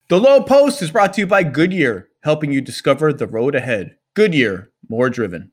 The Low Post is brought to you by Goodyear, helping you discover the road ahead. Goodyear, more driven.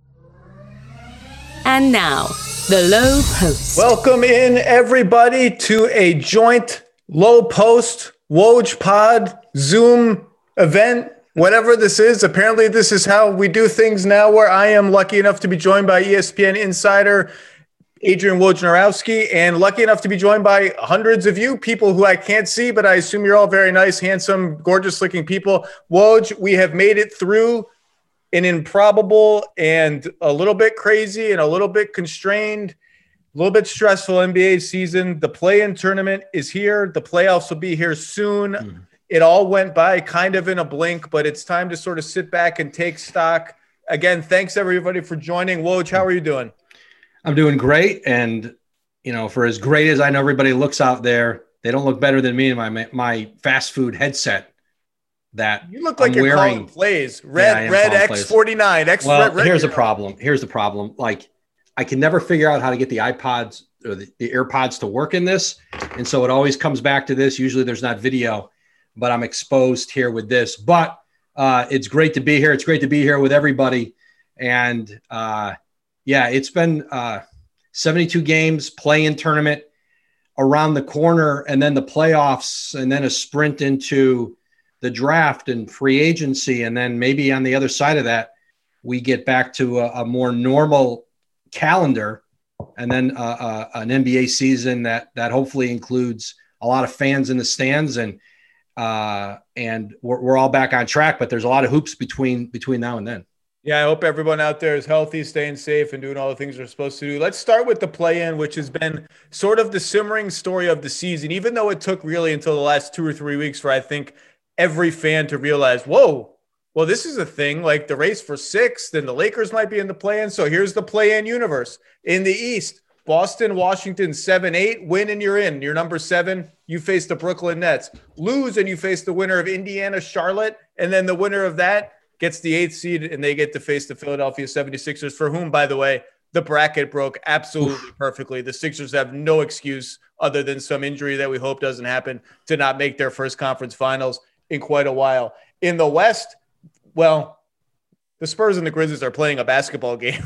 And now, the Low Post. Welcome in, everybody, to a joint Low Post Woj Pod Zoom event. Whatever this is, apparently this is how we do things now, where I am lucky enough to be joined by ESPN insider Adrian Wojnarowski, and lucky enough to be joined by hundreds of you, people who I can't see, but I assume you're all very nice, handsome, gorgeous-looking people. Woj, we have made it through an improbable and a little bit crazy and a little bit constrained, a little bit stressful NBA season. The play-in tournament is here. The playoffs will be here soon. It all went by kind of in a blink, but it's time to sort of sit back and take stock. Again, thanks everybody for joining. Woj, how are you doing? I'm doing great. And, you know, for as great as I know everybody looks out there, they don't look better than me in my fast food headset that you look like I'm you're wearing. Calling plays. Red X49. Well, here's the problem. Here's the problem. Like, I can never figure out how to get the iPods or the AirPods to work in this. And so it always comes back to this. Usually there's not video, but I'm exposed here with this. But it's great to be here. It's great to be here with everybody. And, yeah, it's been 72 games, play-in tournament around the corner, and then the playoffs, and then a sprint into the draft and free agency. And then maybe on the other side of that, we get back to a more normal calendar, and then an NBA season that hopefully includes a lot of fans in the stands, and we're all back on track. But there's a lot of hoops between now and then. Yeah, I hope everyone out there is healthy, staying safe, and doing all the things they're supposed to do. Let's start with the play-in, which has been sort of the simmering story of the season, even though it took really until the last 2 or 3 weeks for, I think, every fan to realize, whoa, well, this is a thing. Like the race for sixth, then the Lakers might be in the play-in. So here's the play-in universe. In the East, Boston, Washington, 7-8, win and you're in. You're number 7. You face the Brooklyn Nets. Lose and you face the winner of Indiana, Charlotte, and then the winner of that gets the 8th seed, and they get to face the Philadelphia 76ers, for whom, by the way, the bracket broke absolutely perfectly. The Sixers have no excuse other than some injury that we hope doesn't happen to not make their first conference finals in quite a while. In the West, well, the Spurs and the Grizzlies are playing a basketball game.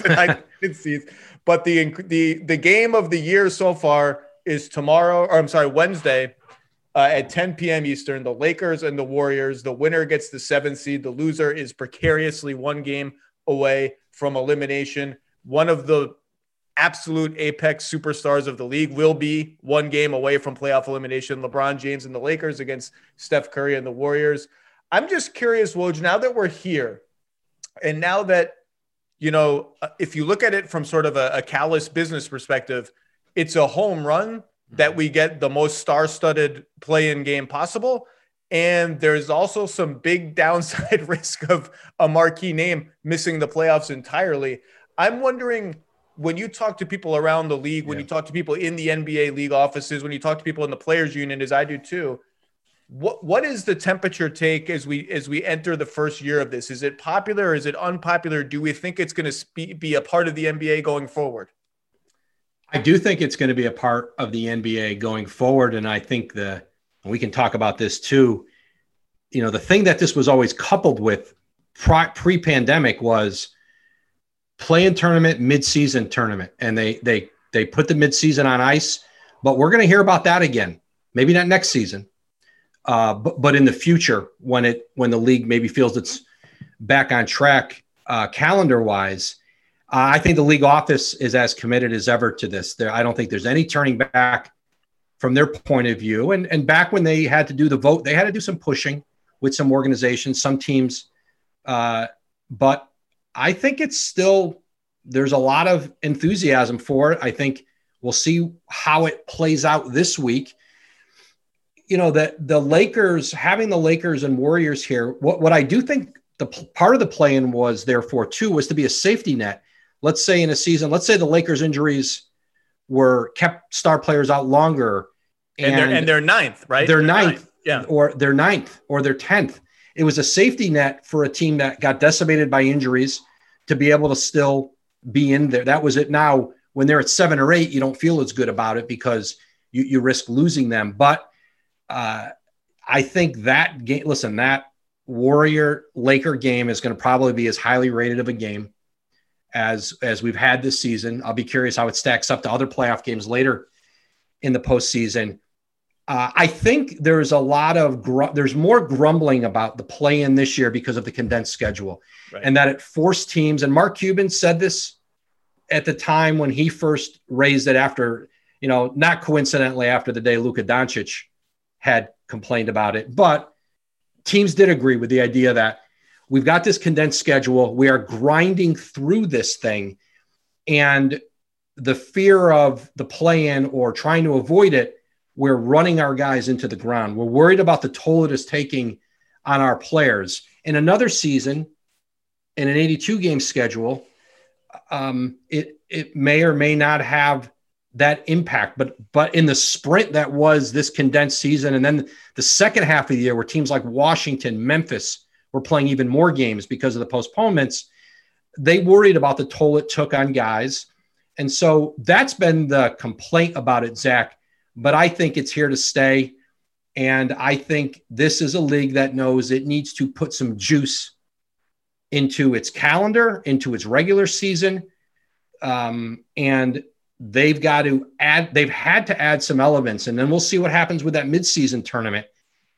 But the game of the year so far is Wednesday, at 10 p.m. Eastern, the Lakers and the Warriors. The winner gets the 7th seed. The loser is precariously one game away from elimination. One of the absolute apex superstars of the league will be one game away from playoff elimination. LeBron James and the Lakers against Steph Curry and the Warriors. I'm just curious, Woj, now that we're here, and now that, you know, if you look at it from sort of a callous business perspective, it's a home run that we get the most star-studded play-in game possible. And there's also some big downside risk of a marquee name missing the playoffs entirely. I'm wondering, when you talk to people around the league, when you talk to people in the NBA league offices, when you talk to people in the players union, as I do too, what is the temperature take as we enter the first year of this? Is it popular? Is it unpopular? Do we think it's going to be a part of the NBA going forward? I do think it's going to be a part of the NBA going forward. And I think we can talk about this too. You know, the thing that this was always coupled with pre-pandemic was play-in tournament, mid-season tournament. And they put the mid-season on ice, but we're going to hear about that again. Maybe not next season, but in the future when the league maybe feels it's back on track calendar-wise. I think the league office is as committed as ever to this. I don't think there's any turning back from their point of view. And back when they had to do the vote, they had to do some pushing with some organizations, some teams. But I think it's still, there's a lot of enthusiasm for it. I think we'll see how it plays out this week. You know, the Lakers, having the Lakers and Warriors here, what I do think the part of the play-in was therefore too, was to be a safety net. Let's say in a season, let's say the Lakers injuries kept star players out longer. And they're ninth, right? They're ninth. Yeah. Or they're ninth or they're 10th. It was a safety net for a team that got decimated by injuries to be able to still be in there. That was it. Now, when they're at 7 or 8, you don't feel as good about it because you risk losing them. But I think that game, listen, that Warrior Laker game is going to probably be as highly rated of a game as we've had this season. I'll be curious how it stacks up to other playoff games later in the postseason. I think there's a lot of there's more grumbling about the play-in this year because of the condensed schedule, right, and that it forced teams. And Mark Cuban said this at the time when he first raised it after, not coincidentally after the day Luka Doncic had complained about it, but teams did agree with the idea that we've got this condensed schedule. We are grinding through this thing, and the fear of the play-in or trying to avoid it, we're running our guys into the ground. We're worried about the toll it is taking on our players. In another season, in an 82-game schedule, it may or may not have that impact. But in the sprint that was this condensed season, and then the second half of the year where teams like Washington, Memphis were playing even more games because of the postponements, they worried about the toll it took on guys. And so that's been the complaint about it, Zach. But I think it's here to stay. And I think this is a league that knows it needs to put some juice into its calendar, into its regular season. And they've had to add some elements. And then we'll see what happens with that midseason tournament.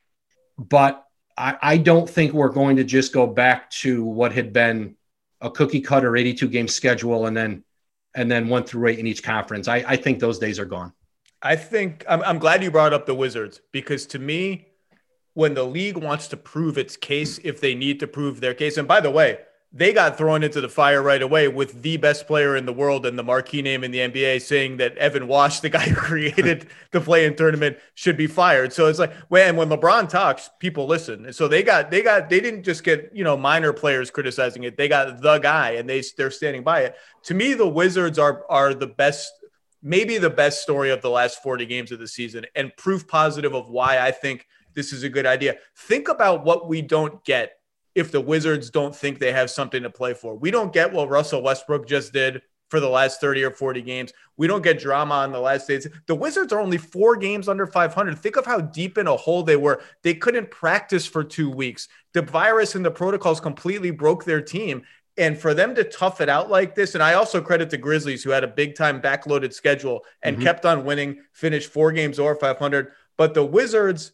But I don't think we're going to just go back to what had been a cookie cutter 82-game schedule and then 1 through 8 in each conference. I think those days are gone. I think I'm glad you brought up the Wizards, because to me, when the league wants to prove its case, if they need to prove their case, and by the way, they got thrown into the fire right away with the best player in the world and the marquee name in the NBA saying that Evan Wash, the guy who created the play-in tournament, should be fired. So it's like when LeBron talks, people listen. And so they didn't just get, minor players criticizing it. They got the guy, and they're standing by it. To me, the Wizards are the best, maybe the best story of the last 40 games of the season, and proof positive of why I think this is a good idea. Think about what we don't get if the Wizards don't think they have something to play for. We don't get what Russell Westbrook just did for the last 30 or 40 games. We don't get drama on the last days. The Wizards are only 4 games under 500. Think of how deep in a hole they were. They couldn't practice for 2 weeks. The virus and the protocols completely broke their team. And for them to tough it out like this, and I also credit the Grizzlies, who had a big-time backloaded schedule and kept on winning, finished 4 games over 500. But the Wizards,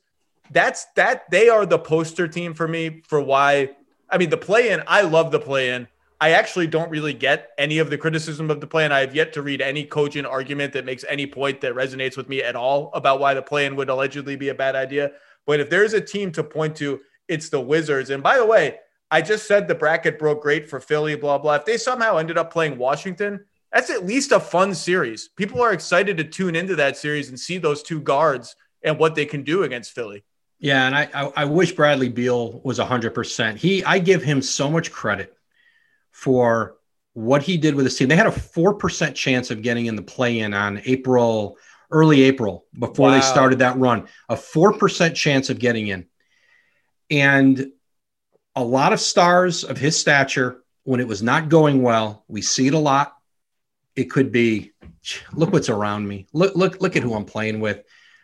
they are the poster team for me for why. I mean, the play-in, I love the play-in. I actually don't really get any of the criticism of the play-in. I have yet to read any cogent argument that makes any point that resonates with me at all about why the play-in would allegedly be a bad idea. But if there's a team to point to, it's the Wizards. And by the way, I just said the bracket broke great for Philly, blah, blah. If they somehow ended up playing Washington, that's at least a fun series. People are excited to tune into that series and see those 2 guards and what they can do against Philly. Yeah, and I wish Bradley Beal was 100%. I give him so much credit for what he did with his team. They had a 4% chance of getting in the play-in on early April, before they started that run. A 4% chance of getting in. And a lot of stars of his stature, when it was not going well, we see it a lot. It could be, look what's around me. Look at who I'm playing with.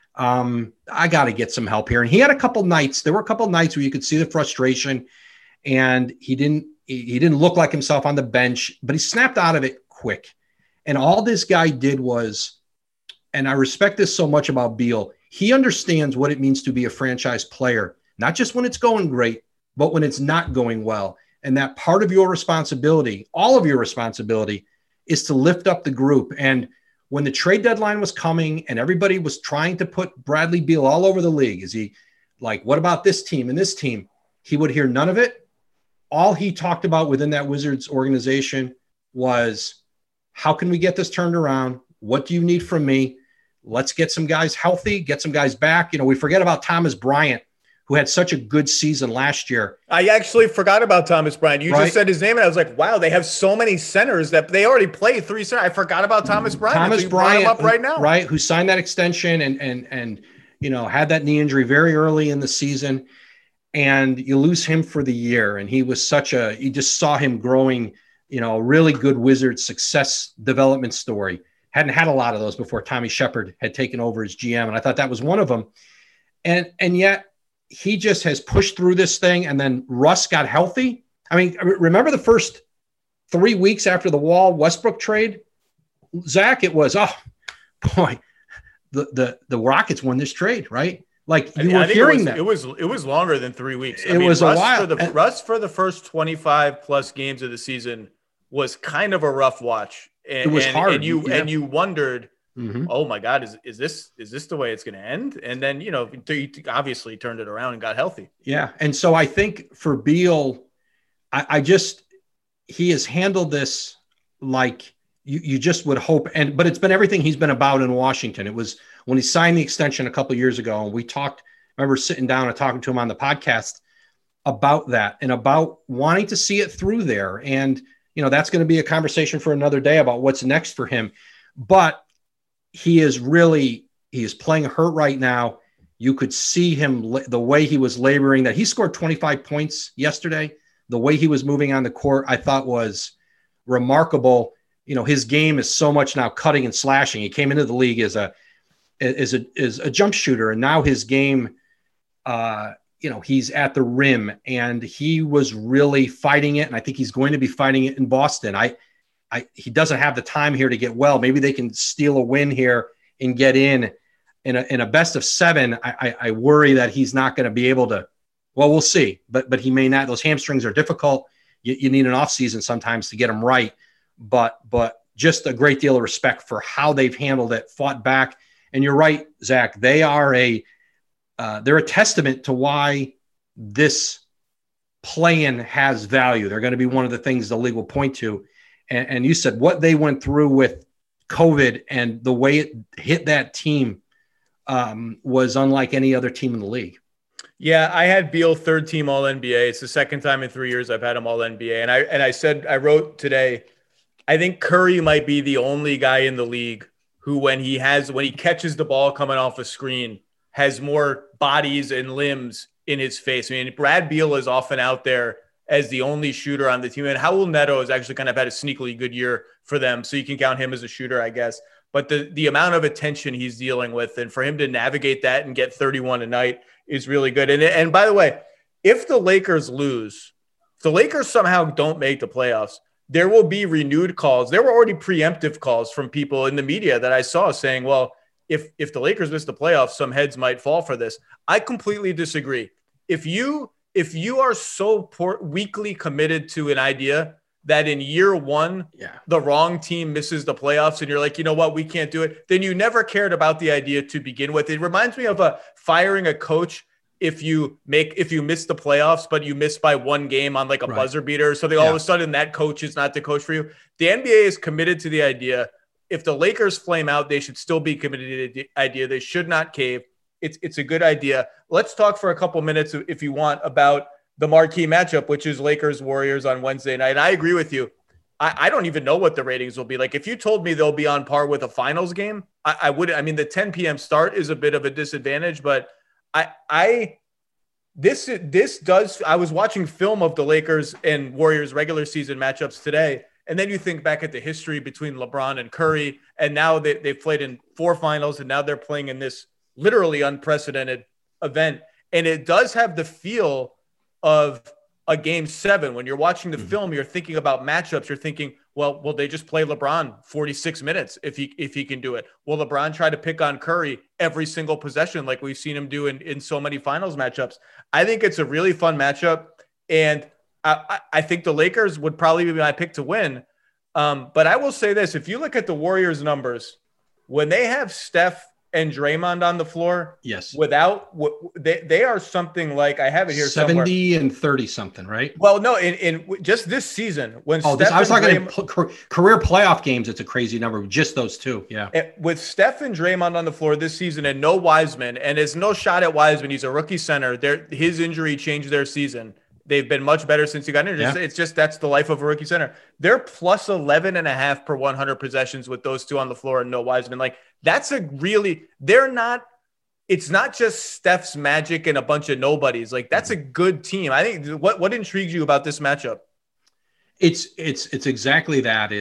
I got to get some help here. And he had a couple nights. There were a couple nights where you could see the frustration, and he didn't look like himself on the bench, but he snapped out of it quick. And all this guy did was, and I respect this so much about Beal, he understands what it means to be a franchise player, not just when it's going great, but when it's not going well. And that part of your responsibility, all of your responsibility, is to lift up the group. And when the trade deadline was coming and everybody was trying to put Bradley Beal all over the league, is he like, what about this team and this team? He would hear none of it. All he talked about within that Wizards organization was, how can we get this turned around? What do you need from me? Let's get some guys healthy, get some guys back. We forget about Thomas Bryant, who had such a good season last year. I actually forgot about Thomas Bryant. You just said his name, and I was like, wow, they have so many centers that they already played 3 centers. I forgot about Thomas Bryant. Thomas Bryant, up right now. Right, who signed that extension and had that knee injury very early in the season. And you lose him for the year. And he was you just saw him growing, a really good Wizards success development story. Hadn't had a lot of those before Tommy Shepard had taken over as GM. And I thought that was one of them. And yet, he just has pushed through this thing, and then Russ got healthy. I mean, remember the first 3 weeks after the Wall Westbrook trade, Zach? It was, oh boy, the Rockets won this trade, right? Like you were hearing that. It was longer than 3 weeks. It was a while. Russ for the first 25 plus games of the season was kind of a rough watch. And, it was hard. And you wondered, oh my God, is this the way it's going to end? And then, he obviously turned it around and got healthy. Yeah. And so I think for Beal, he has handled this like you just would hope. But it's been everything he's been about in Washington. It was when he signed the extension a couple of years ago, and I remember sitting down and talking to him on the podcast about that and about wanting to see it through there. And, that's going to be a conversation for another day about what's next for him. But he is playing hurt right now. You could see him, the way he was laboring, that he scored 25 points yesterday. The way he was moving on the court, I thought was remarkable. His game is so much now cutting and slashing. He came into the league as a jump shooter, and now his game, he's at the rim, and he was really fighting it. And I think he's going to be fighting it in Boston. He doesn't have the time here to get well. Maybe they can steal a win here and get in a best of 7. I worry that he's not going to be able to. Well, we'll see, but he may not. Those hamstrings are difficult. You need an off season sometimes to get them right. But just a great deal of respect for how they've handled it, fought back. And you're right, Zach. They're a testament to why this play-in has value. They're going to be one of the things the league will point to. And you said what they went through with COVID and the way it hit that team was unlike any other team in the league. Yeah, I had Beal third team All NBA. It's the second time in 3 years I've had him All NBA. And I wrote today, I think Curry might be the only guy in the league who, when he catches the ball coming off a screen, has more bodies and limbs in his face. I mean, Brad Beal is often out there as the only shooter on the team. And Raul Neto has actually kind of had a sneakily good year for them. So you can count him as a shooter, I guess. But the amount of attention he's dealing with, and for him to navigate that and get 31 a night is really good. And by the way, if the Lakers somehow don't make the playoffs, there will be renewed calls. There were already preemptive calls from people in the media that I saw saying, well, if the Lakers miss the playoffs, some heads might fall for this. I completely disagree. If you are so weakly committed to an idea that in year one, the wrong team misses the playoffs and you're like, you know what, we can't do it, then you never cared about the idea to begin with. It reminds me of firing a coach if you miss the playoffs, but you miss by one game on like a buzzer beater or something. All of a sudden that coach is not the coach for you. The NBA is committed to the idea. If the Lakers flame out, they should still be committed to the idea. They should not cave. It's a good idea. Let's talk for a couple minutes, if you want, about the marquee matchup, which is Lakers-Warriors on Wednesday night. I agree with you. I don't even know what the ratings will be. Like, if you told me they'll be on par with a finals game, I would. I mean, the 10 p.m. start is a bit of a disadvantage, but I was watching film of the Lakers and Warriors regular season matchups today. And then you think back at the history between LeBron and Curry, and now they've played in 4 finals, and now they're playing in this literally unprecedented event. And it does have the feel of a game 7. When you're watching the film, you're thinking about matchups. You're thinking, well, will they just play LeBron 46 minutes if he can do it? Will LeBron try to pick on Curry every single possession like we've seen him do in so many finals matchups? I think it's a really fun matchup. And I think the Lakers would probably be my pick to win. But I will say this, if you look at the Warriors numbers, when they have Steph and Draymond on the floor, they are something like, I have it here 70 somewhere. and 30 something, right? Well, no, in just this season, when I was talking career playoff games, it's a crazy number. Just those two, with Steph and Draymond on the floor this season, and no Wiseman, and it's no shot at Wiseman. He's a rookie center. His injury changed their season. They've been much better since he got injured. Yeah. It's just that's the life of a rookie center. They're plus 11.5 per 100 possessions with those two on the floor and no Wiseman. Like, that's it's not just Steph's magic and a bunch of nobodies. Like, that's a good team. I think what intrigues you about this matchup? It's exactly that.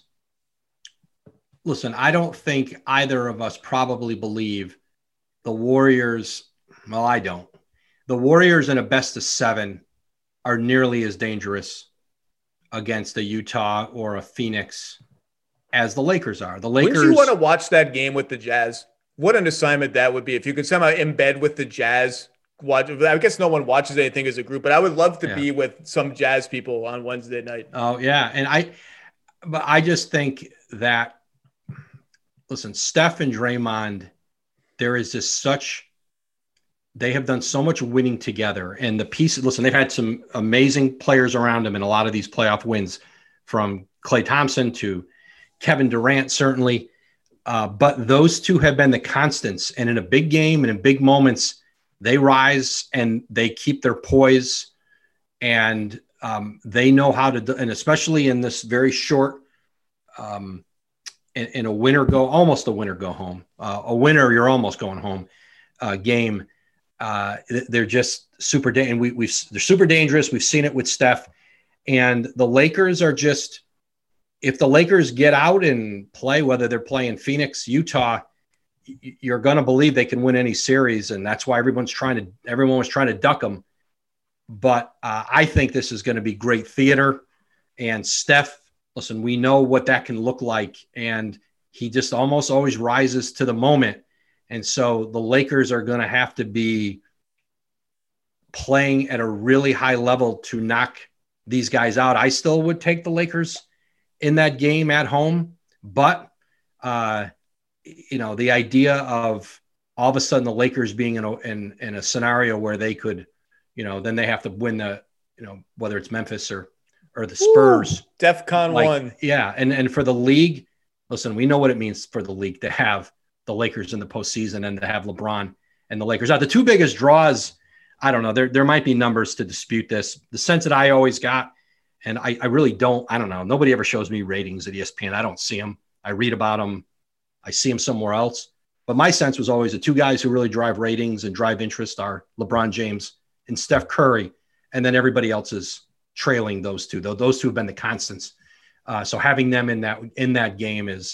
Listen, I don't think either of us probably believe the Warriors. Well, I don't. the Warriors in a best of 7 are nearly as dangerous against a Utah or a Phoenix as the Lakers are. The Lakers. Wouldn't you want to watch that game with the Jazz? What an assignment that would be if you could somehow embed with the Jazz. I guess no one watches anything as a group, but I would love to be with some Jazz people on Wednesday night. Oh yeah, and I just think that, listen, Steph and Draymond, there is just they have done so much winning together, and the pieces. Listen, they've had some amazing players around them in a lot of these playoff wins, from Klay Thompson to Kevin Durant, certainly. But those two have been the constants, and in a big game and in big moments, they rise and they keep their poise, and they know how to, and especially in this very short, in a winner go, almost a winner go home, a winner, you're almost going home game. They're just super, and they're super dangerous. We've seen it with Steph, and the Lakers are just, if the Lakers get out and play, whether they're playing Phoenix, Utah, you're going to believe they can win any series. And that's why everyone was trying to duck them. But I think this is going to be great theater. And Steph, listen, we know what that can look like. And he just almost always rises to the moment. And so the Lakers are going to have to be playing at a really high level to knock these guys out. I still would take the Lakers in that game at home, but the idea of all of a sudden the Lakers being in a scenario where they could, then they have to win whether it's Memphis or the Spurs. DEFCON 1. Yeah. And for the league, listen, we know what it means for the league to have the Lakers in the postseason and to have LeBron and the Lakers out. The two biggest draws, I don't know, there might be numbers to dispute this. The sense that I always got, and I really don't, I don't know. Nobody ever shows me ratings at ESPN. I don't see them. I read about them. I see them somewhere else. But my sense was always the two guys who really drive ratings and drive interest are LeBron James and Steph Curry. And then everybody else is trailing those two, though. Those two have been the constants. So having them in that game is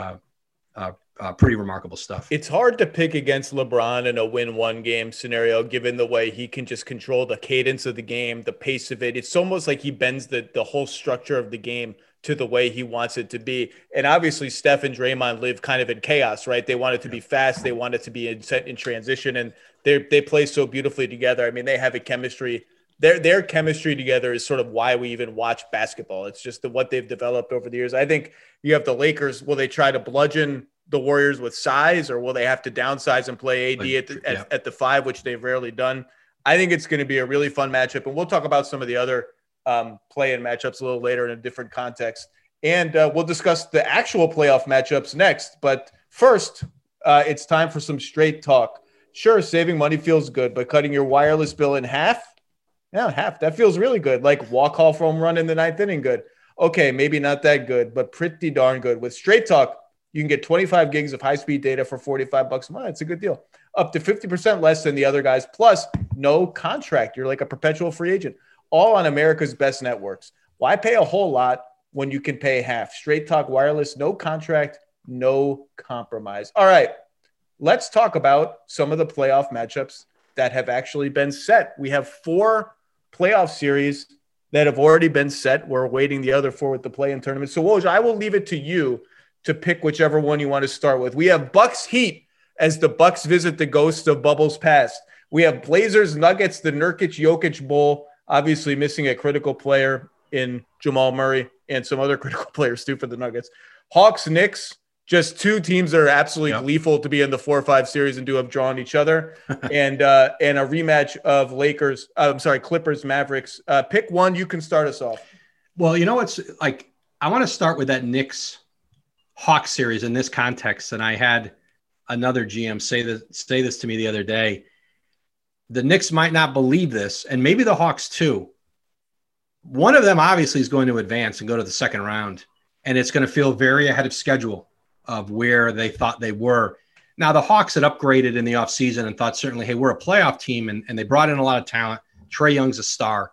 pretty remarkable stuff. It's hard to pick against LeBron in a win-one game scenario, given the way he can just control the cadence of the game, the pace of it. It's almost like he bends the whole structure of the game to the way he wants it to be. And obviously Steph and Draymond live kind of in chaos, right? They want it to be fast. They want it to be in transition, and they play so beautifully together. I mean, they have a chemistry. Their chemistry together is sort of why we even watch basketball. It's just what they've developed over the years. I think you have the Lakers. Will they try to bludgeon the Warriors with size, or will they have to downsize and play AD at the 5, which they've rarely done? I think it's going to be a really fun matchup, and we'll talk about some of the other play-in matchups a little later in a different context. And we'll discuss the actual playoff matchups next. But first, it's time for some straight talk. Sure, saving money feels good, but cutting your wireless bill in half? Yeah, half. That feels really good. Like walk-off home run in the 9th inning good. Okay, maybe not that good, but pretty darn good. With Straight Talk, you can get 25 gigs of high-speed data for $45 a month. It's a good deal. Up to 50% less than the other guys, plus no contract. You're like a perpetual free agent. All on America's best networks. Why pay a whole lot when you can pay half? Straight Talk Wireless, no contract, no compromise. All right, let's talk about some of the playoff matchups that have actually been set. We have 4 playoff series that have already been set. We're awaiting the other 4 with the play-in tournament. So, Woj, I will leave it to you to pick whichever one you want to start with. We have Bucks Heat as the Bucks visit the ghosts of Bubbles past. We have Blazers Nuggets, the Nurkic-Jokic Bowl, obviously missing a critical player in Jamal Murray and some other critical players too for the Nuggets. Hawks Knicks, just 2 teams that are absolutely gleeful to be in the 4-5 series and to have drawn each other. and a rematch of Clippers Mavericks. Pick one. You can start us off. Well, it's like, I want to start with that Knicks Hawks series in this context. And I had another GM say this to me the other day. The Knicks might not believe this, and maybe the Hawks too. One of them obviously is going to advance and go to the second round, and it's going to feel very ahead of schedule of where they thought they were. Now, the Hawks had upgraded in the offseason and thought certainly, hey, we're a playoff team, and they brought in a lot of talent. Trae Young's a star.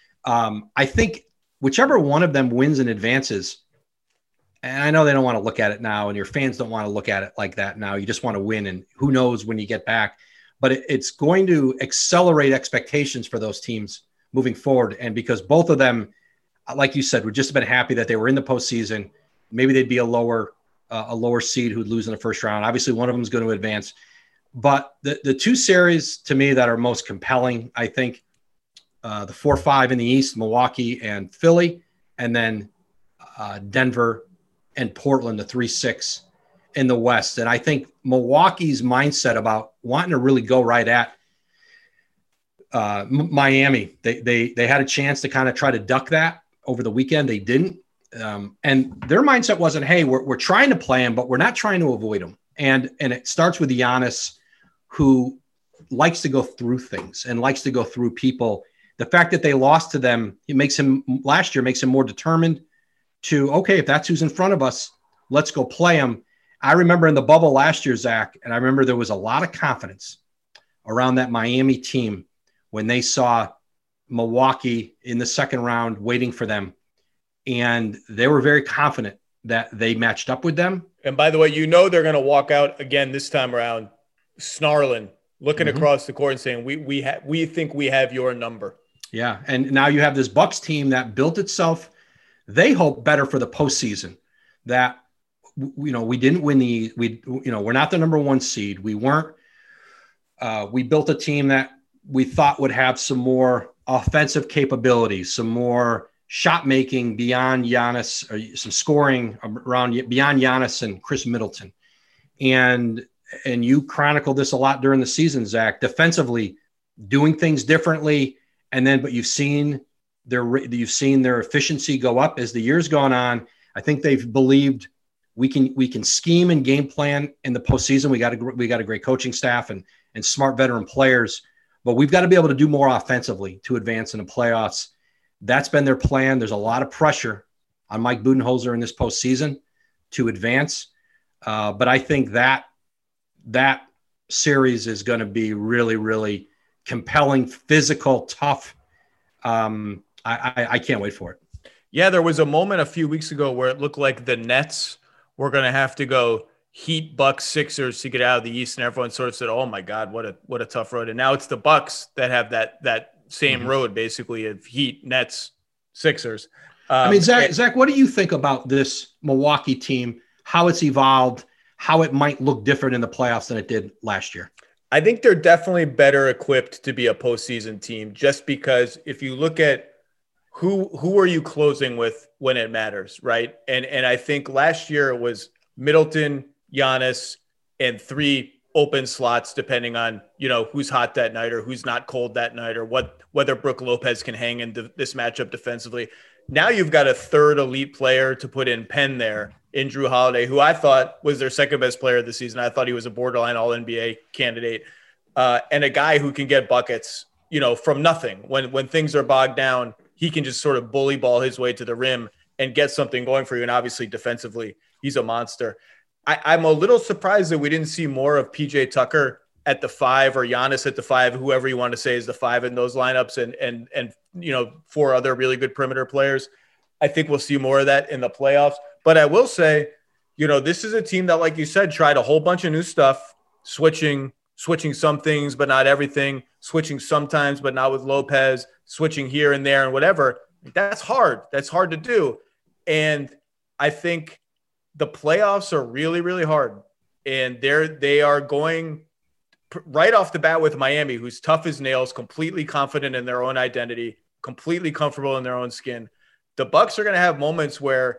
I think whichever one of them wins and advances, and I know they don't want to look at it now, and your fans don't want to look at it like that now. You just want to win, and who knows when you get back. but it's going to accelerate expectations for those teams moving forward. And because both of them, like you said, would just have been happy that they were in the postseason. Maybe they'd be a lower seed who'd lose in the first round. Obviously, one of them is going to advance. But the two series to me that are most compelling, I think, the 4-5 in the East, Milwaukee and Philly, and then Denver and Portland, the 3-6 in the West. And I think Milwaukee's mindset about wanting to really go right at Miami, they had a chance to kind of try to duck that over the weekend. They didn't. And their mindset wasn't, hey, we're trying to play them, but we're not trying to avoid them. And it starts with Giannis, who likes to go through things and likes to go through people. The fact that they lost to them, last year makes him more determined to, okay, if that's who's in front of us, let's go play them. I remember in the bubble last year, Zach, and I remember there was a lot of confidence around that Miami team when they saw Milwaukee in the second round waiting for them. And they were very confident that they matched up with them. And by the way, they're going to walk out again this time around, snarling, looking across the court and saying, we think we have your number. Yeah. And now you have this Bucks team that built itself. They hope better for the postseason, that, we didn't win we're not the number one seed. We weren't, we built a team that we thought would have some more offensive capabilities, some more shot making beyond Giannis, or some scoring beyond Giannis and Chris Middleton. And you chronicled this a lot during the season, Zach, defensively doing things differently. But you've seen their efficiency go up as the year's gone on. I think they've believed we can scheme and game plan in the postseason. We got a great coaching staff and smart veteran players, but we've got to be able to do more offensively to advance in the playoffs. That's been their plan. There's a lot of pressure on Mike Budenholzer in this postseason to advance. But I think that series is going to be really, really compelling, physical, tough. I can't wait for it. Yeah, there was a moment a few weeks ago where it looked like the Nets were going to have to go Heat, Bucks, Sixers to get out of the East, and everyone sort of said, "Oh my God, what a tough road." And now it's the Bucks that have that same road, basically, of Heat, Nets, Sixers. Zach, what do you think about this Milwaukee team? How it's evolved? How it might look different in the playoffs than it did last year? I think they're definitely better equipped to be a postseason team, just because if you look at who are you closing with when it matters, right? And I think last year it was Middleton, Giannis, and 3 open slots, depending on, who's hot that night or who's not cold that night, or whether Brook Lopez can hang in this matchup defensively. Now you've got a third elite player to put in Penn there in Drew Holiday, who I thought was their second best player of the season. I thought he was a borderline All-NBA candidate, and a guy who can get buckets, from nothing. When things are bogged down, he can just sort of bully ball his way to the rim and get something going for you. And obviously defensively, he's a monster. I'm a little surprised that we didn't see more of PJ Tucker at the 5 or Giannis at the 5, whoever you want to say is the 5 in those lineups, and 4 other really good perimeter players. I think we'll see more of that in the playoffs. But I will say, this is a team that, like you said, tried a whole bunch of new stuff, switching some things, but not everything, switching sometimes, but not with Lopez, switching here and there and whatever. That's hard. That's hard to do. And I think the playoffs are really, really hard. And they are going right off the bat with Miami, who's tough as nails, completely confident in their own identity, completely comfortable in their own skin. The Bucks are going to have moments where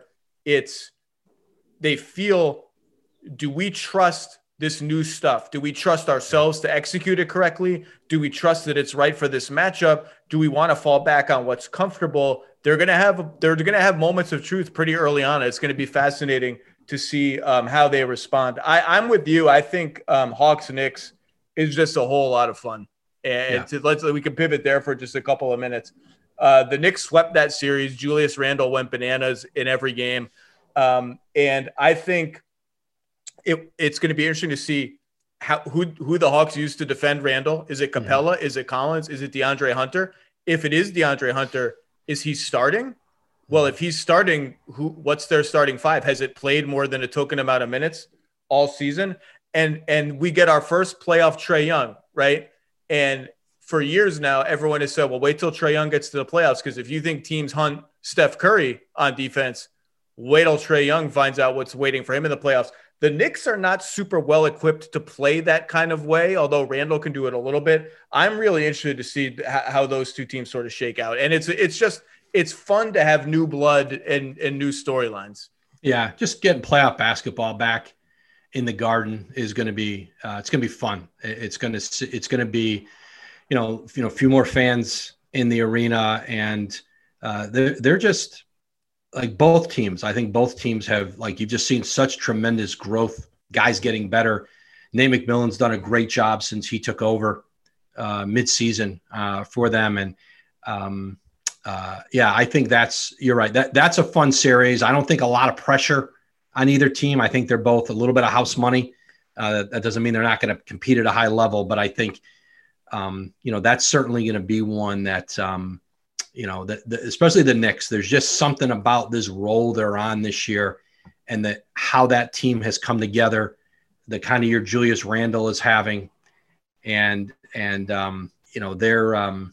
they feel, do we trust this new stuff? Do we trust ourselves to execute it correctly? Do we trust that it's right for this matchup? Do we want to fall back on what's comfortable? They're going to have moments of truth pretty early on. It's going to be fascinating to see how they respond. I'm with you. I think Hawks Knicks is just a whole lot of fun. And we can pivot there for just a couple of minutes. The Knicks swept that series. Julius Randle went bananas in every game. And I think it's going to be interesting to see who the Hawks use to defend Randle. Is it Capella? Yeah. Is it Collins? Is it DeAndre Hunter? If it is DeAndre Hunter, is he starting? Well, if he's starting, what's their starting 5? Has it played more than a token amount of minutes all season? and we get our first playoff Trae Young, right? And for years now, everyone has said, well, wait till Trae Young gets to the playoffs, because if you think teams hunt Steph Curry on defense, wait till Trae Young finds out what's waiting for him in the playoffs. The Knicks are not super well equipped to play that kind of way, although Randall can do it a little bit. I'm really interested to see how those two teams sort of shake out. And it's fun to have new blood and new storylines. Yeah, just getting playoff basketball back in the Garden is going to be it's going to be fun. It's going to be a few more fans in the arena, and they're just like both teams. I think both teams have, like, you've just seen such tremendous growth, guys getting better. Nate McMillan's done a great job since he took over mid-season for them. And I think you're right. That's a fun series. I don't think a lot of pressure on either team. I think they're both a little bit of house money. That doesn't mean they're not going to compete at a high level, but I think, that's certainly going to be one that, especially the Knicks, there's just something about this role they're on this year, and how that team has come together, the kind of year Julius Randle is having. And they're going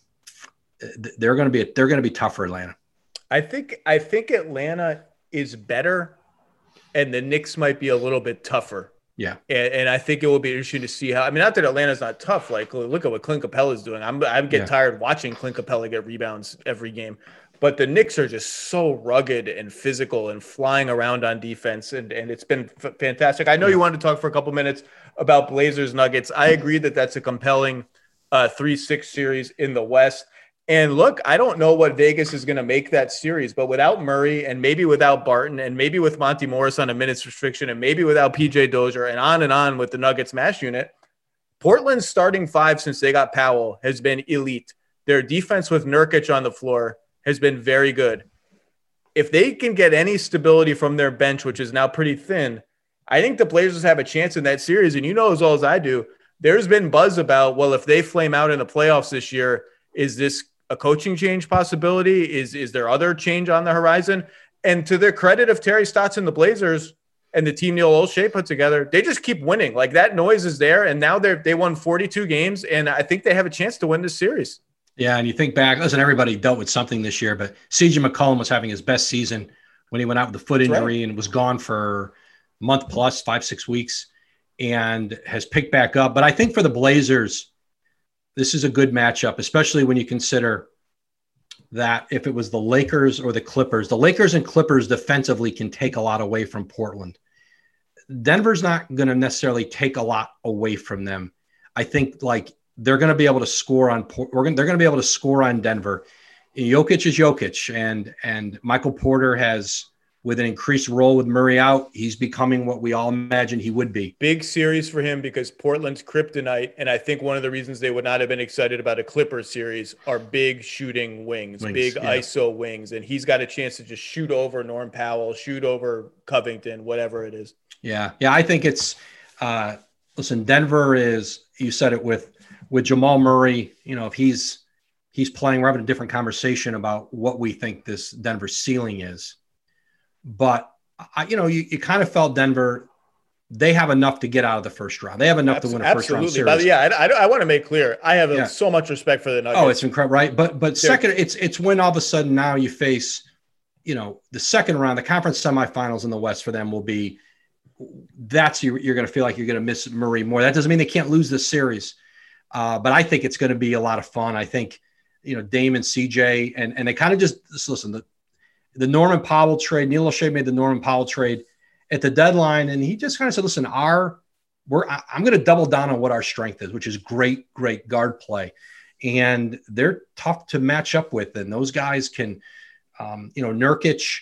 to be tough for Atlanta. I think Atlanta is better, and the Knicks might be a little bit tougher. Yeah. And I think it will be interesting to see how, not that Atlanta's not tough. Like, look at what Clint Capella is doing. I'm getting tired watching Clint Capella get rebounds every game, but the Knicks are just so rugged and physical and flying around on defense. And it's been fantastic. I know you wanted to talk for a couple minutes about Blazers Nuggets. I agree that that's a compelling 3-6 series in the West. And look, I don't know what Vegas is going to make that series, but without Murray, and maybe without Barton, and maybe with Monty Morris on a minutes restriction, and maybe without PJ Dozier, and on with the Nuggets mash unit, Portland's starting five since they got Powell has been elite. Their defense with Nurkic on the floor has been very good. If they can get any stability from their bench, which is now pretty thin, I think the Blazers have a chance in that series. And you know as well as I do, there's been buzz about, well, if they flame out in the playoffs this year, is this a coaching change possibility? Is there other change on the horizon? And to their credit of Terry Stotts and the Blazers and the team Neil Olshey put together, they just keep winning. Like, that noise is there, and now they won 42 games, and I think they have a chance to win this series. Yeah, and you think back, listen, everybody dealt with something this year, but CJ McCollum was having his best season when he went out with a foot injury and was gone for a month plus, 5-6 weeks, and has picked back up. But I think for the Blazers, this is a good matchup, especially when you consider that if it was the Lakers or the Lakers and Clippers defensively can take a lot away from Portland. Denver's not going to necessarily take a lot away from them. I think they're going to be able to score on. They're going to be able to score on Denver. Jokic is Jokic, and Michael Porter has, with an increased role with Murray out, he's becoming what we all imagined he would be. Big series for him because Portland's kryptonite, and I think one of the reasons they would not have been excited about a Clippers series are big shooting wings, big ISO wings, and he's got a chance to just shoot over Norm Powell, shoot over Covington, whatever it is. Yeah, I think it's listen, Denver is, you said it with Jamal Murray, if he's playing, we're having a different conversation about what we think this Denver ceiling is. But you kind of felt Denver, they have enough to get out of the first round. They have enough to win a first round series. But I want to make clear, I have so much respect for the Nuggets. Oh, it's incredible, right? But second, it's when all of a sudden now you face, the second round, the conference semifinals in the West for them will be, you're going to feel like you're going to miss Murray more. That doesn't mean they can't lose this series, but I think it's going to be a lot of fun. I think Dame and CJ and they kind of just listen. The Norman Powell trade, Neil Olshey made the Norman Powell trade at the deadline, and he just kind of said, listen, I'm going to double down on what our strength is, which is great guard play. And they're tough to match up with. And those guys can, Nurkic,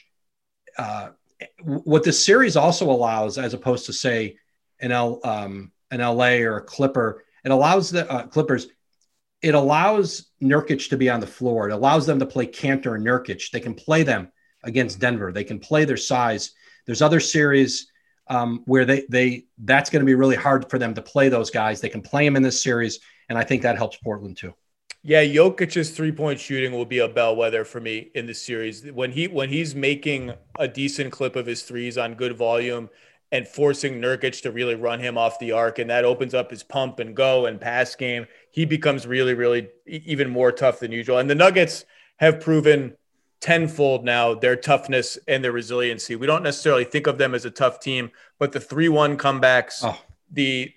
what this series also allows, as opposed to say an LA or a Clipper, it allows the Clippers, it allows Nurkic to be on the floor. It allows them to play Cantor and Nurkic. They can play them against Denver. They can play their size. There's other series where that's going to be really hard for them to play those guys. They can play them in this series, and I think that helps Portland too. Yeah, Jokic's three-point shooting will be a bellwether for me in this series. When he's making a decent clip of his threes on good volume, and forcing Nurkic to really run him off the arc. And that opens up his pump and go and pass game. He becomes really, really even more tough than usual. And the Nuggets have proven tenfold now their toughness and their resiliency. We don't necessarily think of them as a tough team, but the 3-1 comebacks, the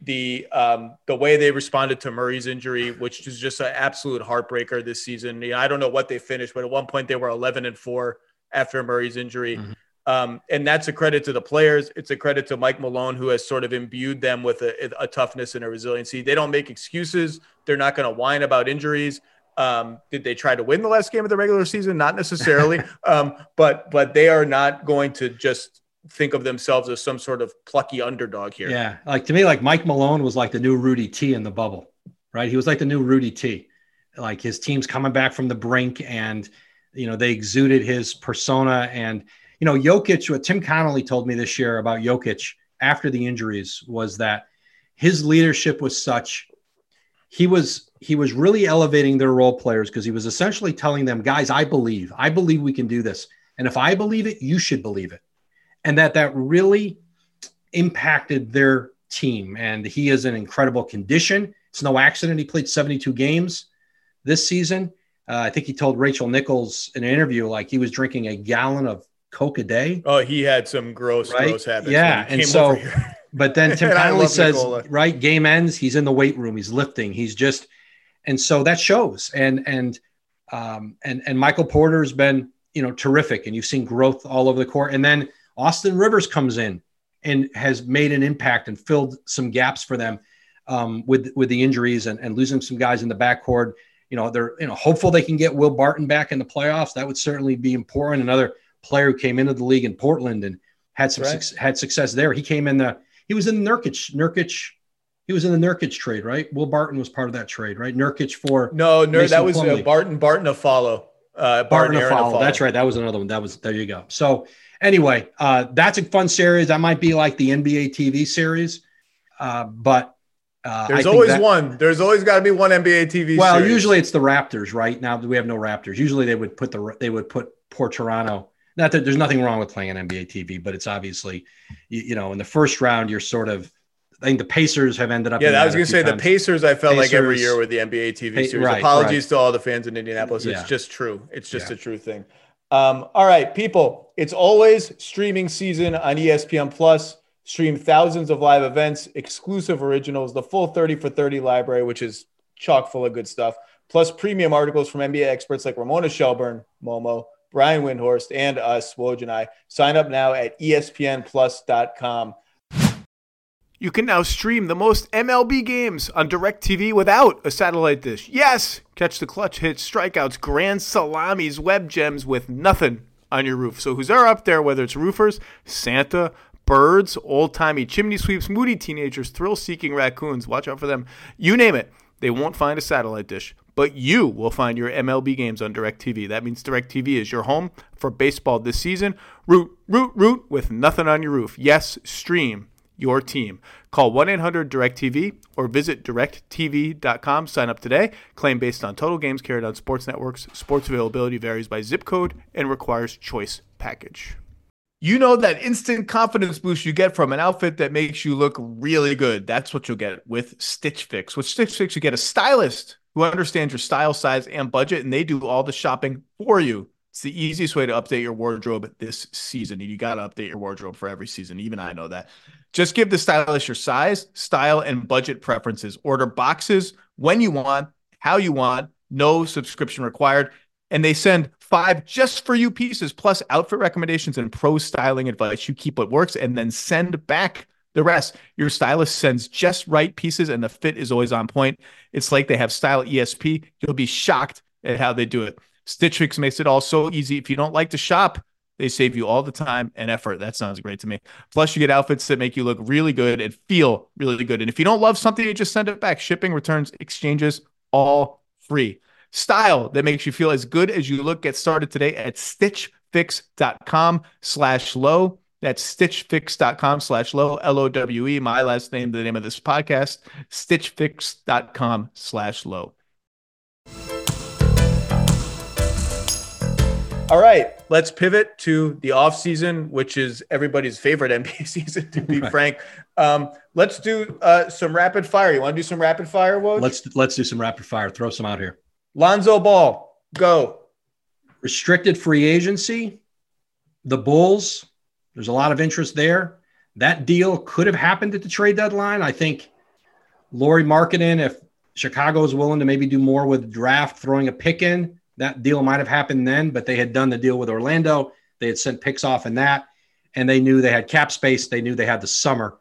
way they responded to Murray's injury, which is just an absolute heartbreaker this season. I don't know what they finished, but at one point they were 11-4 after Murray's injury. And that's a credit to the players. It's a credit to Mike Malone, who has sort of imbued them with a toughness and a resiliency. They don't make excuses. They're not going to whine about injuries. Did they try to win the last game of the regular season? Not necessarily. But they are not going to just think of themselves as some sort of plucky underdog here. Yeah. Like, to me, like, Mike Malone was like the new Rudy T in the bubble, right? He was like the new Rudy T. Like, his team's coming back from the brink, and, they exuded his persona. And, Jokic, what Tim Connolly told me this year about Jokic after the injuries was that his leadership was such, he was really elevating their role players, because he was essentially telling them, guys, I believe we can do this. And if I believe it, you should believe it. And that really impacted their team. And he is in incredible condition. It's no accident he played 72 games this season. I think he told Rachel Nichols in an interview, like, he was drinking a gallon of Coke a day. Oh, he had some gross habits. Yeah. And so, but then Tim Connolly says, Nicola. Right, game ends, he's in the weight room, he's lifting, he's just, and so that shows. And Michael Porter's been, terrific, and you've seen growth all over the court. And then Austin Rivers comes in and has made an impact and filled some gaps for them with the injuries and losing some guys in the backcourt. They're hopeful they can get Will Barton back in the playoffs. That would certainly be important. Another player who came into the league in Portland and had some had success there. He came in he was in the Nurkic. He was in the Nurkic trade, right? Will Barton was part of that trade, right? Nurkic for that was Barton to follow. Barton to follow. That's right. That was another one. There you go. So anyway, that's a fun series. That might be like the NBA TV series, but there's always one. There's always got to be one NBA TV. Well, series. Usually it's the Raptors. Right now we have no Raptors. Usually they would put Port Toronto. Not that there's nothing wrong with playing on NBA TV, but it's obviously, in the first round, you're sort of, I think the Pacers have ended up. Yeah, I was going to say times. The Pacers, I felt like every year with the NBA TV series. Apologies to all the fans in Indianapolis. It's just true. It's just a true thing. All right, people, it's always streaming season on ESPN Plus. Stream thousands of live events, exclusive originals, the full 30 for 30 library, which is chock full of good stuff, plus premium articles from NBA experts like Ramona Shelburne, Momo, Brian Windhorst, and us, Woj and I. Sign up now at espnplus.com. You can now stream the most MLB games on DirecTV without a satellite dish. Yes! Catch the clutch hits, strikeouts, grand salamis, web gems with nothing on your roof. So who's up there, whether it's roofers, Santa, birds, old-timey chimney sweeps, moody teenagers, thrill-seeking raccoons, watch out for them. You name it, they won't find a satellite dish. But you will find your MLB games on DirecTV. That means DirecTV is your home for baseball this season. Root with nothing on your roof. Yes, stream your team. Call 1-800-DIRECTV or visit directtv.com. Sign up today. Claim based on total games carried on sports networks. Sports availability varies by zip code and requires choice package. You know that instant confidence boost you get from an outfit that makes you look really good. That's what you'll get with Stitch Fix. With Stitch Fix, you get a stylist who understands your style, size, and budget, and they do all the shopping for you. It's the easiest way to update your wardrobe this season. You got to update your wardrobe for every season. Even I know that. Just give the stylist your size, style, and budget preferences. Order boxes when you want, how you want, no subscription required. And they send 5 just for you pieces, plus outfit recommendations and pro styling advice. You keep what works and then send back the rest. Your stylist sends just right pieces and the fit is always on point. It's like they have style ESP. You'll be shocked at how they do it. Stitch Fix makes it all so easy. If you don't like to shop, they save you all the time and effort. That sounds great to me. Plus, you get outfits that make you look really good and feel really good. And if you don't love something, you just send it back. Shipping, returns, exchanges, all free. Style that makes you feel as good as you look. Get started today at stitchfix.com/low. That's stitchfix.com/low, LOWE, my last name, the name of this podcast, stitchfix.com/low. All right, let's pivot to the offseason, which is everybody's favorite NBA season, to be frank. Let's do some rapid fire. You want to do some rapid fire, Woj? Let's do some rapid fire. Throw some out here. Lonzo Ball, go. Restricted free agency. The Bulls, there's a lot of interest there. That deal could have happened at the trade deadline. I think Lauri Markkanen, if Chicago is willing to maybe do more with draft, throwing a pick in, that deal might have happened then, but they had done the deal with Orlando. They had sent picks off in that, and they knew they had cap space. They knew they had the summer.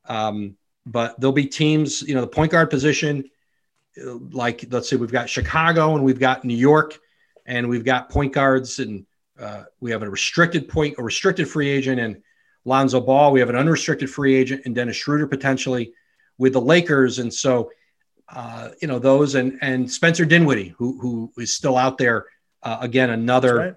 But there'll be teams, the point guard position, like, let's say we've got Chicago and we've got New York, and we've got point guards, and we have a restricted free agent and Lonzo Ball. We have an unrestricted free agent and Dennis Schroeder potentially with the Lakers. And so, those and Spencer Dinwiddie, who is still out there. Again, another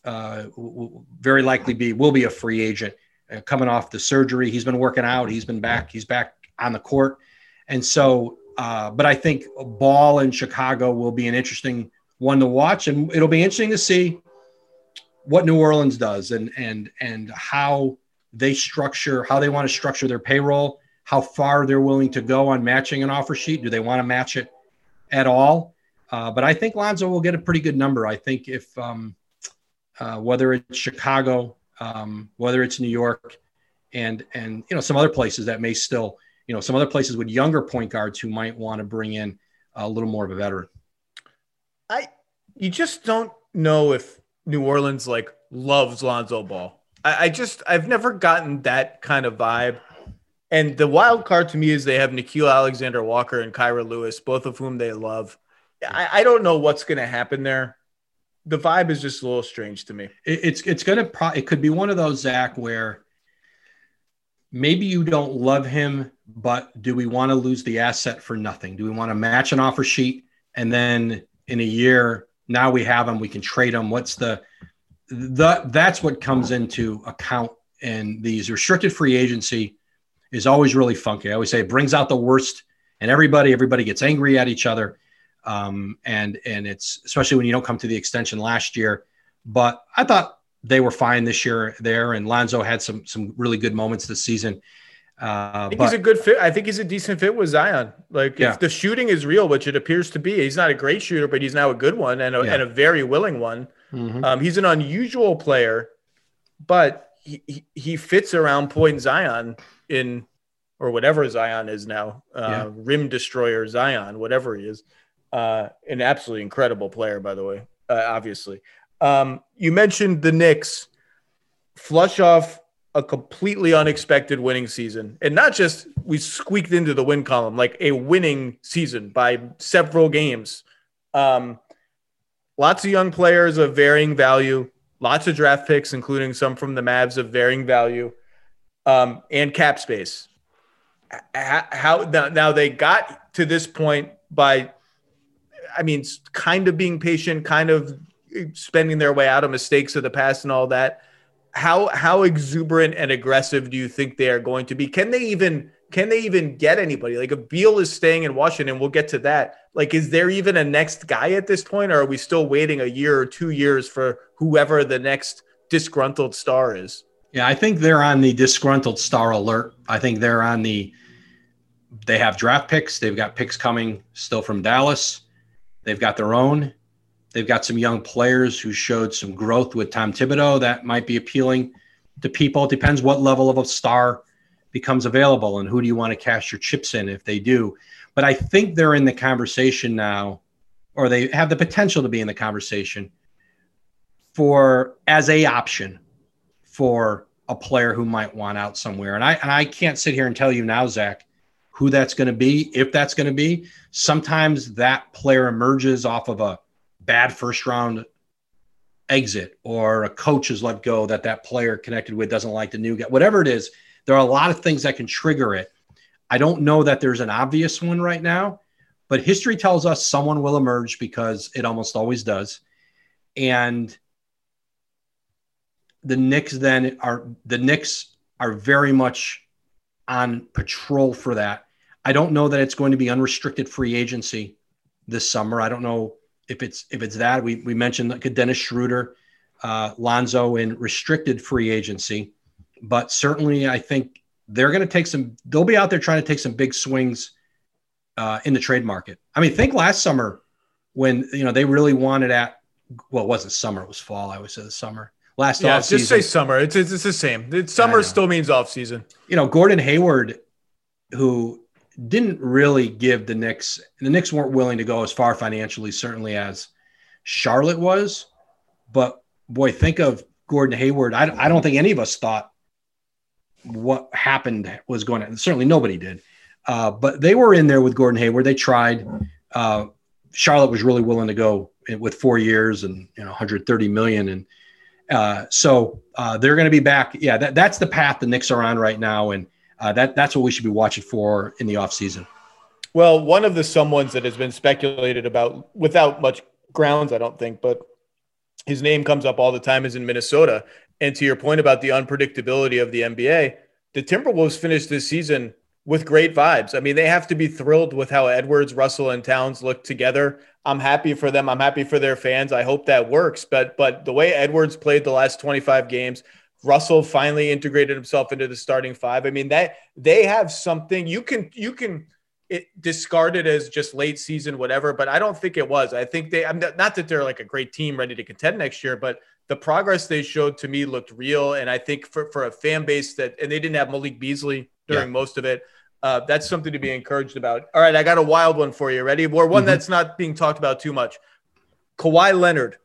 very likely will be a free agent coming off the surgery. He's been working out. He's back on the court. And so, but I think Ball in Chicago will be an interesting one to watch, and it'll be interesting to see what New Orleans does and how they want to structure their payroll, how far they're willing to go on matching an offer sheet. Do they want to match it at all? But I think Lonzo will get a pretty good number. I think if whether it's Chicago, whether it's New York, and some other places that may still, some other places with younger point guards who might want to bring in a little more of a veteran. You just don't know if New Orleans loves Lonzo Ball. I've never gotten that kind of vibe. And the wild card to me is they have Nickeil Alexander-Walker and Kyra Lewis, both of whom they love. I don't know what's going to happen there. The vibe is just a little strange to me. It could be one of those, Zach, where maybe you don't love him, but do we want to lose the asset for nothing? Do we want to match an offer sheet and then in a year, now we have him, we can trade him? What's that's what comes into account. And these restricted free agency is always really funky. I always say it brings out the worst and everybody gets angry at each other. And it's especially when you don't come to the extension last year, but I thought they were fine this year there. And Lonzo had some really good moments this season. I think he's a good fit. I think he's a decent fit with Zion. If the shooting is real, which it appears to be, he's not a great shooter, but he's now a good one and a very willing one. Mm-hmm. He's an unusual player, but he fits around point Zion or whatever Zion is now, rim destroyer Zion, whatever he is. An absolutely incredible player, by the way, obviously. You mentioned the Knicks flush off a completely unexpected winning season, and not just we squeaked into the win column, like a winning season by several games. Lots of young players of varying value, lots of draft picks, including some from the Mavs of varying value, and cap space. How now they got to this point by, kind of being patient, kind of spending their way out of mistakes of the past and all that. How exuberant and aggressive do you think they are going to be? Can they even get anybody? If Beal is staying in Washington, we'll get to that. Is there even a next guy at this point, or are we still waiting a year or 2 years for whoever the next disgruntled star is? Yeah, I think they're on the disgruntled star alert. I think they have draft picks. They've got picks coming still from Dallas. They've got their own. They've got some young players who showed some growth with Tom Thibodeau that might be appealing to people. It depends what level of a star becomes available and who do you want to cash your chips in if they do. But I think they're in the conversation now, or they have the potential to be in the conversation as a option for a player who might want out somewhere. And I can't sit here and tell you now, Zach, who that's going to be, if that's going to be. Sometimes that player emerges off of a bad first round exit, or a coach is let go that player connected with doesn't like the new guy, whatever it is. There are a lot of things that can trigger it. I don't know that there's an obvious one right now, but history tells us someone will emerge because it almost always does. And the Knicks are very much on patrol for that. I don't know that it's going to be unrestricted free agency this summer. I don't know if it's that. We mentioned Dennis Schroeder. Lonzo in restricted free agency, but certainly I think they're going to they'll be out there trying to take some big swings in the trade market. I mean, think last summer when, they really wanted it wasn't summer, it was fall. I always say the summer. Last offseason. Just say summer. It's the same. Summer still means off season. Gordon Hayward, who didn't really give the Knicks weren't willing to go as far financially, certainly as Charlotte was. But boy, think of Gordon Hayward. I don't think any of us thought what happened was going to, certainly nobody did. But they were in there with Gordon Hayward. They tried. Charlotte was really willing to go with 4 years and $130 million. And so they're going to be back. Yeah, that's the path the Knicks are on right now. And that's what we should be watching for in the offseason. Well, one of the someones that has been speculated about without much grounds, I don't think, but his name comes up all the time, is in Minnesota. And to your point about the unpredictability of the NBA, the Timberwolves finished this season with great vibes. I mean, they have to be thrilled with how Edwards, Russell, and Towns look together. I'm happy for them. I'm happy for their fans. I hope that works. But the way Edwards played the last 25 games, Russell finally integrated himself into the starting five. I mean, that they have something you can discard it as just late season, whatever, but I don't think it was. I think not that they're like a great team ready to contend next year, but the progress they showed to me looked real. And I think for a fan base and they didn't have Malik Beasley during most of it, that's something to be encouraged about. All right, I got a wild one for you. Ready? Or one that's not being talked about too much. Kawhi Leonard.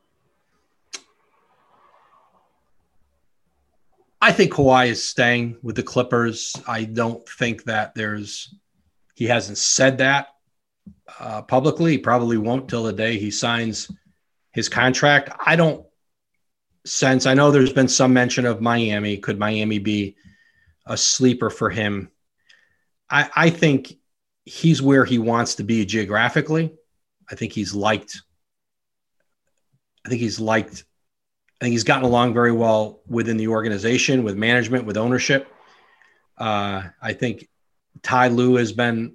I think Kawhi is staying with the Clippers. I don't think that he hasn't said that publicly. He probably won't till the day he signs his contract. I know there's been some mention of Miami. Could Miami be a sleeper for him? I think he's where he wants to be geographically. I think he's liked. I think he's gotten along very well within the organization, with management, with ownership. I think Ty Lue has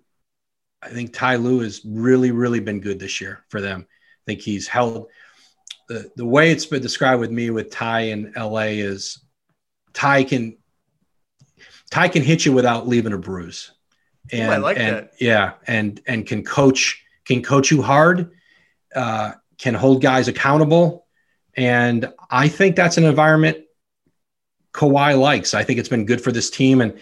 really, really been good this year for them. I think he's held the way it's been described with me with Ty in LA is Ty can hit you without leaving a bruise. And I like that. Yeah. And can coach you hard, can hold guys accountable. And I think that's an environment Kawhi likes. I think it's been good for this team.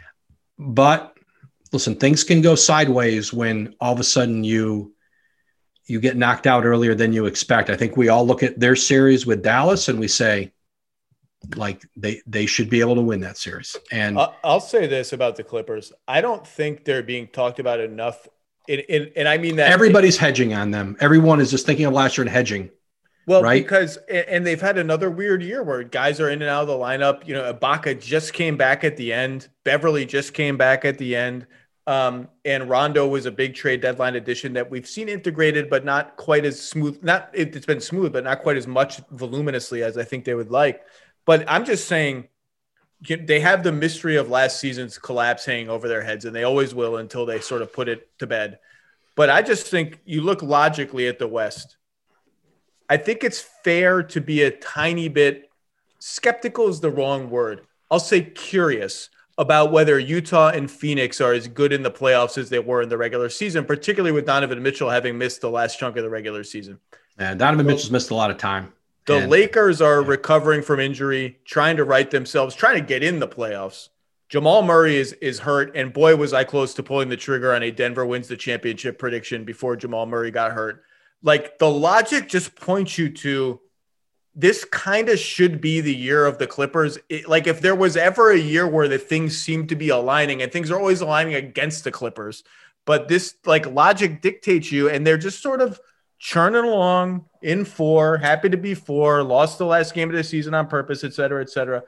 But listen, things can go sideways when all of a sudden you get knocked out earlier than you expect. I think we all look at their series with Dallas and we say, like, they should be able to win that series. And I'll say this about the Clippers. I don't think they're being talked about enough. And I mean that everybody's hedging on them. Everyone is just thinking of last year and hedging. Well, right? Because they've had another weird year where guys are in and out of the lineup. Ibaka just came back at the end. Beverly just came back at the end. And Rondo was a big trade deadline addition that we've seen integrated, but not quite as smooth. It's been smooth, but not quite as much voluminously as I think they would like. But I'm just saying they have the mystery of last season's collapse hanging over their heads, and they always will until they sort of put it to bed. But I just think you look logically at the West. I think it's fair to be a tiny bit skeptical is the wrong word. I'll say curious about whether Utah and Phoenix are as good in the playoffs as they were in the regular season, particularly with Donovan Mitchell having missed the last chunk of the regular season. Yeah, Donovan Mitchell's missed a lot of time. The Lakers are recovering from injury, trying to right themselves, trying to get in the playoffs. Jamal Murray is hurt, and boy, was I close to pulling the trigger on a Denver wins the championship prediction before Jamal Murray got hurt. Like, the logic just points you to this kind of should be the year of the Clippers. Like, if there was ever a year where the things seem to be aligning, and things are always aligning against the Clippers, but this, like, logic dictates you, and they're just sort of churning along in 4, happy to be 4, lost the last game of the season on purpose, et cetera, et cetera.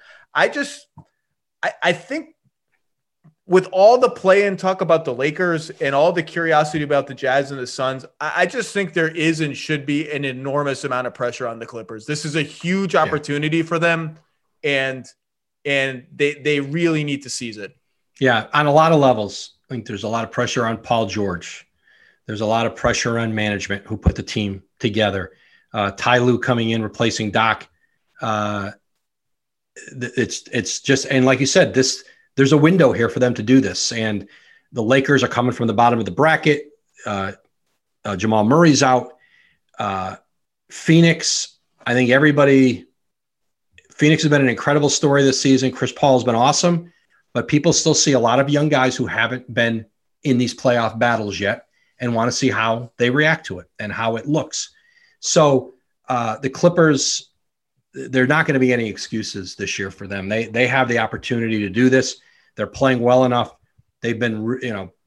I think with all the play and talk about the Lakers and all the curiosity about the Jazz and the Suns, I just think there is and should be an enormous amount of pressure on the Clippers. This is a huge opportunity for them, and they really need to seize it. Yeah, on a lot of levels. I think there's a lot of pressure on Paul George. There's a lot of pressure on management who put the team together. Ty Lue coming in, replacing Doc It's just, and like you said, there's a window here for them to do this. And the Lakers are coming from the bottom of the bracket. Jamal Murray's out. Phoenix, I think Phoenix has been an incredible story this season. Chris Paul has been awesome, but people still see a lot of young guys who haven't been in these playoff battles yet and want to see how they react to it and how it looks. So the Clippers, there are not going to be any excuses this year for them. They have the opportunity to do this. They're playing well enough. They've been,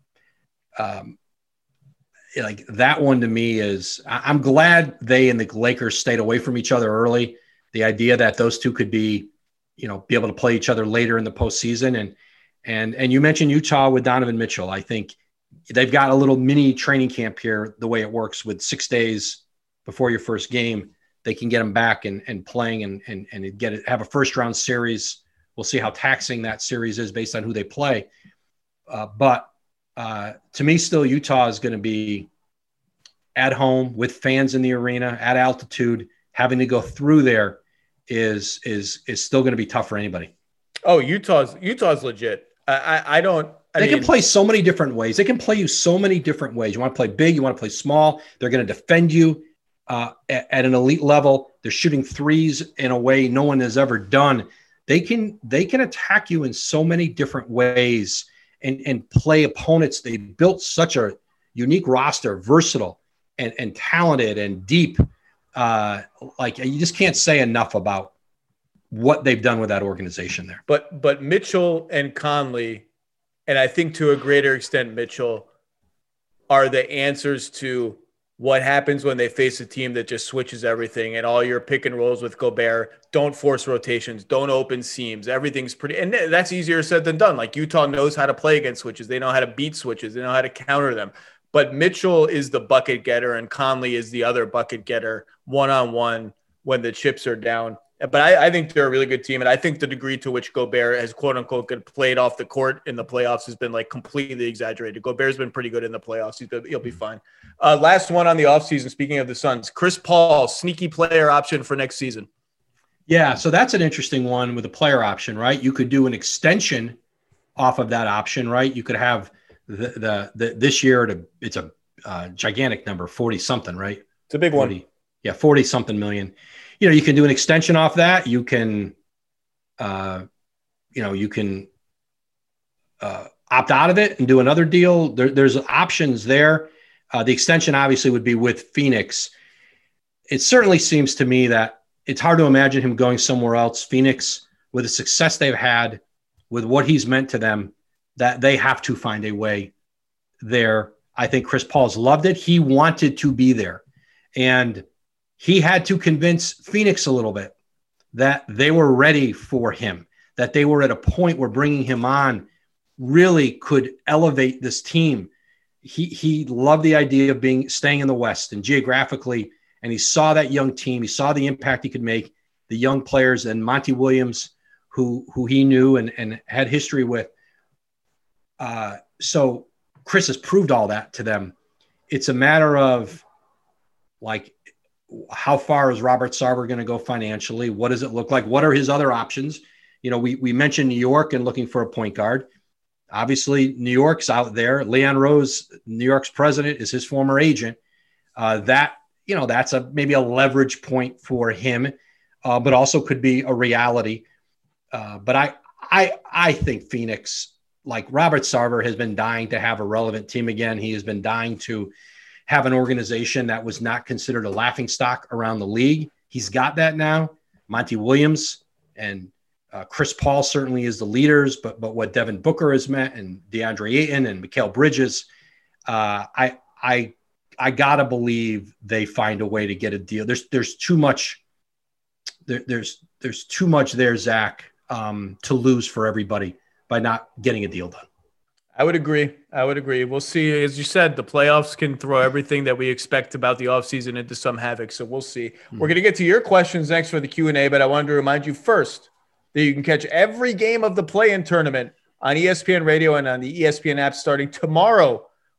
like that one to me is, I'm glad they and the Lakers stayed away from each other early. The idea that those two could be able to play each other later in the postseason. And you mentioned Utah with Donovan Mitchell. I think they've got a little mini training camp here, the way it works with 6 days before your first game. They can get them back and playing and have a first round series. We'll see how taxing that series is based on who they play. But to me, still Utah is going to be at home with fans in the arena at altitude. Having to go through there is still going to be tough for anybody. Oh, Utah's legit. They can play so many different ways. They can play you so many different ways. You want to play big, you want to play small. They're going to defend you at an elite level. They're shooting threes in a way no one has ever done. They can attack you in so many different ways and play opponents. They built such a unique roster, versatile and talented and deep. Like you just can't say enough about what they've done with that organization there. But Mitchell and Conley, and I think to a greater extent Mitchell, are the answers to what happens when they face a team that just switches everything and all your pick and rolls with Gobert. Don't force rotations. Don't open seams. Everything's pretty – and that's easier said than done. Like Utah knows how to play against switches. They know how to beat switches. They know how to counter them. But Mitchell is the bucket getter and Conley is the other bucket getter one-on-one when the chips are down. But I think they're a really good team. And I think the degree to which Gobert has, quote unquote, played off the court in the playoffs has been like completely exaggerated. Gobert's been pretty good in the playoffs. He'll be fine. Last one on the offseason, speaking of the Suns, Chris Paul, sneaky player option for next season. Yeah, so that's an interesting one with a player option, right? You could do an extension off of that option, right? You could have the this year it's a gigantic number, 40 something, right? It's a big 40, one. Yeah, 40 something million. You can do an extension off that. You can, you can opt out of it and do another deal. There's options there. The extension obviously would be with Phoenix. It certainly seems to me that it's hard to imagine him going somewhere else. Phoenix, with the success they've had, with what he's meant to them, that they have to find a way there. I think Chris Paul's loved it. He wanted to be there. And he had to convince Phoenix a little bit that they were ready for him, that they were at a point where bringing him on really could elevate this team. He loved the idea of staying in the West and geographically, and he saw that young team. He saw the impact he could make, the young players, and Monty Williams, who he knew and had history with. So Chris has proved all that to them. It's a matter of like, how far is Robert Sarver going to go financially? What does it look like? What are his other options? We mentioned New York and looking for a point guard. Obviously, New York's out there. Leon Rose, New York's president, is his former agent. That's maybe a leverage point for him, but also could be a reality. But I think Phoenix, like Robert Sarver, has been dying to have a relevant team again. He has been dying to have an organization that was not considered a laughingstock around the league. He's got that now. Monty Williams and Chris Paul certainly is the leaders, but what Devin Booker has meant, and DeAndre Ayton and Mikal Bridges, I gotta believe they find a way to get a deal. There's too much. There's too much there, Zach, to lose for everybody by not getting a deal done. I would agree. We'll see. As you said, the playoffs can throw everything that we expect about the offseason into some havoc. So we'll see. We're going to get to your questions next for the Q&A, but I wanted to remind you first that you can catch every game of the play-in tournament on ESPN Radio and on the ESPN app starting tomorrow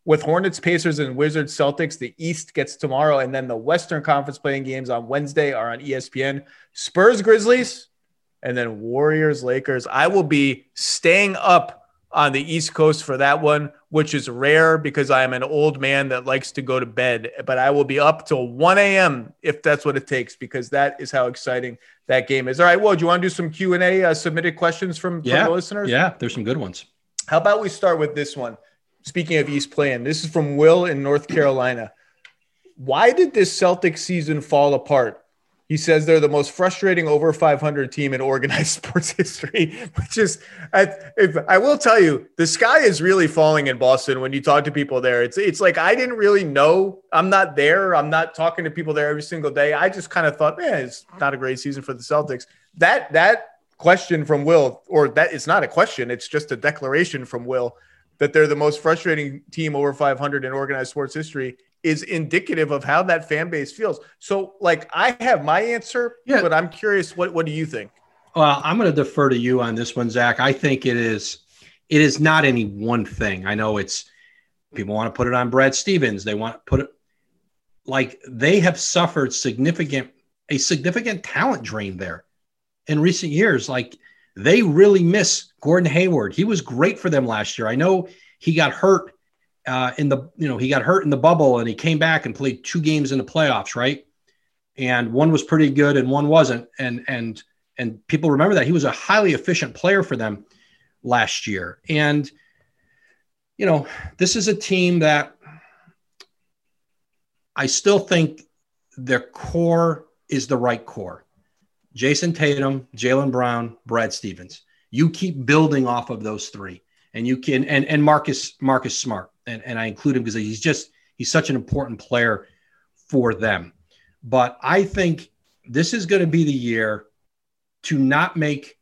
with Hornets, Pacers, and Wizards, Celtics. The East gets tomorrow, and then the Western Conference playing games on Wednesday are on ESPN. Spurs, Grizzlies, and then Warriors, Lakers. I will be staying up on the East Coast for that one, which is rare because I am an old man that likes to go to bed, but I will be up till 1 a.m. if that's what it takes, because that is how exciting that game is. All right, Will, do you want to do some Q&A submitted questions from the listeners? Yeah, there's some good ones. How about we start with this one? Speaking of East playing, this is from Will in North Carolina. Why did this Celtics season fall apart? He says they're the most frustrating over 500 team in organized sports history, which is, I will tell you, the sky is really falling in Boston when you talk to people there. It's like, I didn't really know. I'm not there. I'm not talking to people there every single day. I just kind of thought, man, it's not a great season for the Celtics. That question from Will, or that it's not a question, it's just a declaration from Will that they're the most frustrating team over 500 in organized sports history, is indicative of how that fan base feels. So, like, I have my answer, but I'm curious, what do you think? Well, I'm going to defer to you on this one, Zach. I think it is not any one thing. I know it's people want to put it on Brad Stevens. They want to put it like they have suffered a significant talent drain there in recent years. Like, they really miss Gordon Hayward. He was great for them last year. I know he got hurt in the bubble, and he came back and played 2 games in the playoffs, right? And one was pretty good and one wasn't. And people remember that he was a highly efficient player for them last year. And, this is a team that I still think their core is the right core. Jason Tatum, Jaylen Brown, Brad Stevens. You keep building off of those 3, and you can, and Marcus Smart. And I include him because he's such an important player for them. But I think this is going to be the year to not make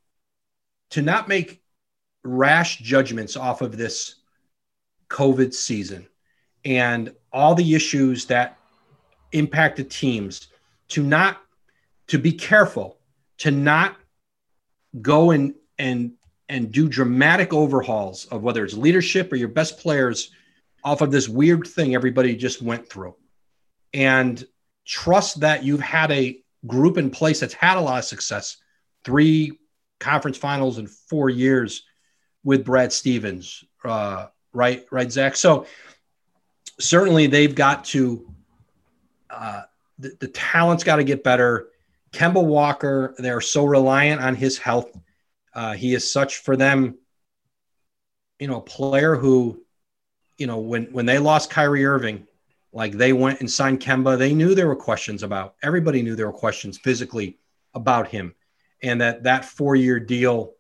rash judgments off of this COVID season and all the issues that impacted teams, to be careful, to not go and do dramatic overhauls of whether it's leadership or your best players off of this weird thing everybody just went through, and trust that you've had a group in place that's had a lot of success, 3 conference finals in 4 years with Brad Stevens, right, Zach? So certainly they've got to, the talent's got to get better. Kemba Walker, they're so reliant on his health. He is such for them, a player who, when they lost Kyrie Irving, like, they went and signed Kemba, they knew there were questions everybody knew there were questions physically about him. And that 4-year deal,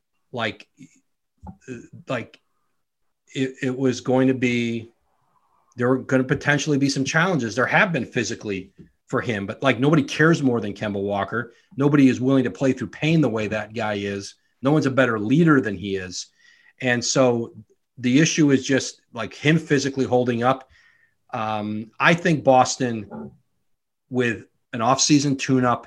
it was going to be, there were going to potentially be some challenges. There have been physically for him, but nobody cares more than Kemba Walker. Nobody is willing to play through pain the way that guy is. No one's a better leader than he is. And so the issue is just him physically holding up. I think Boston, with an offseason tune-up,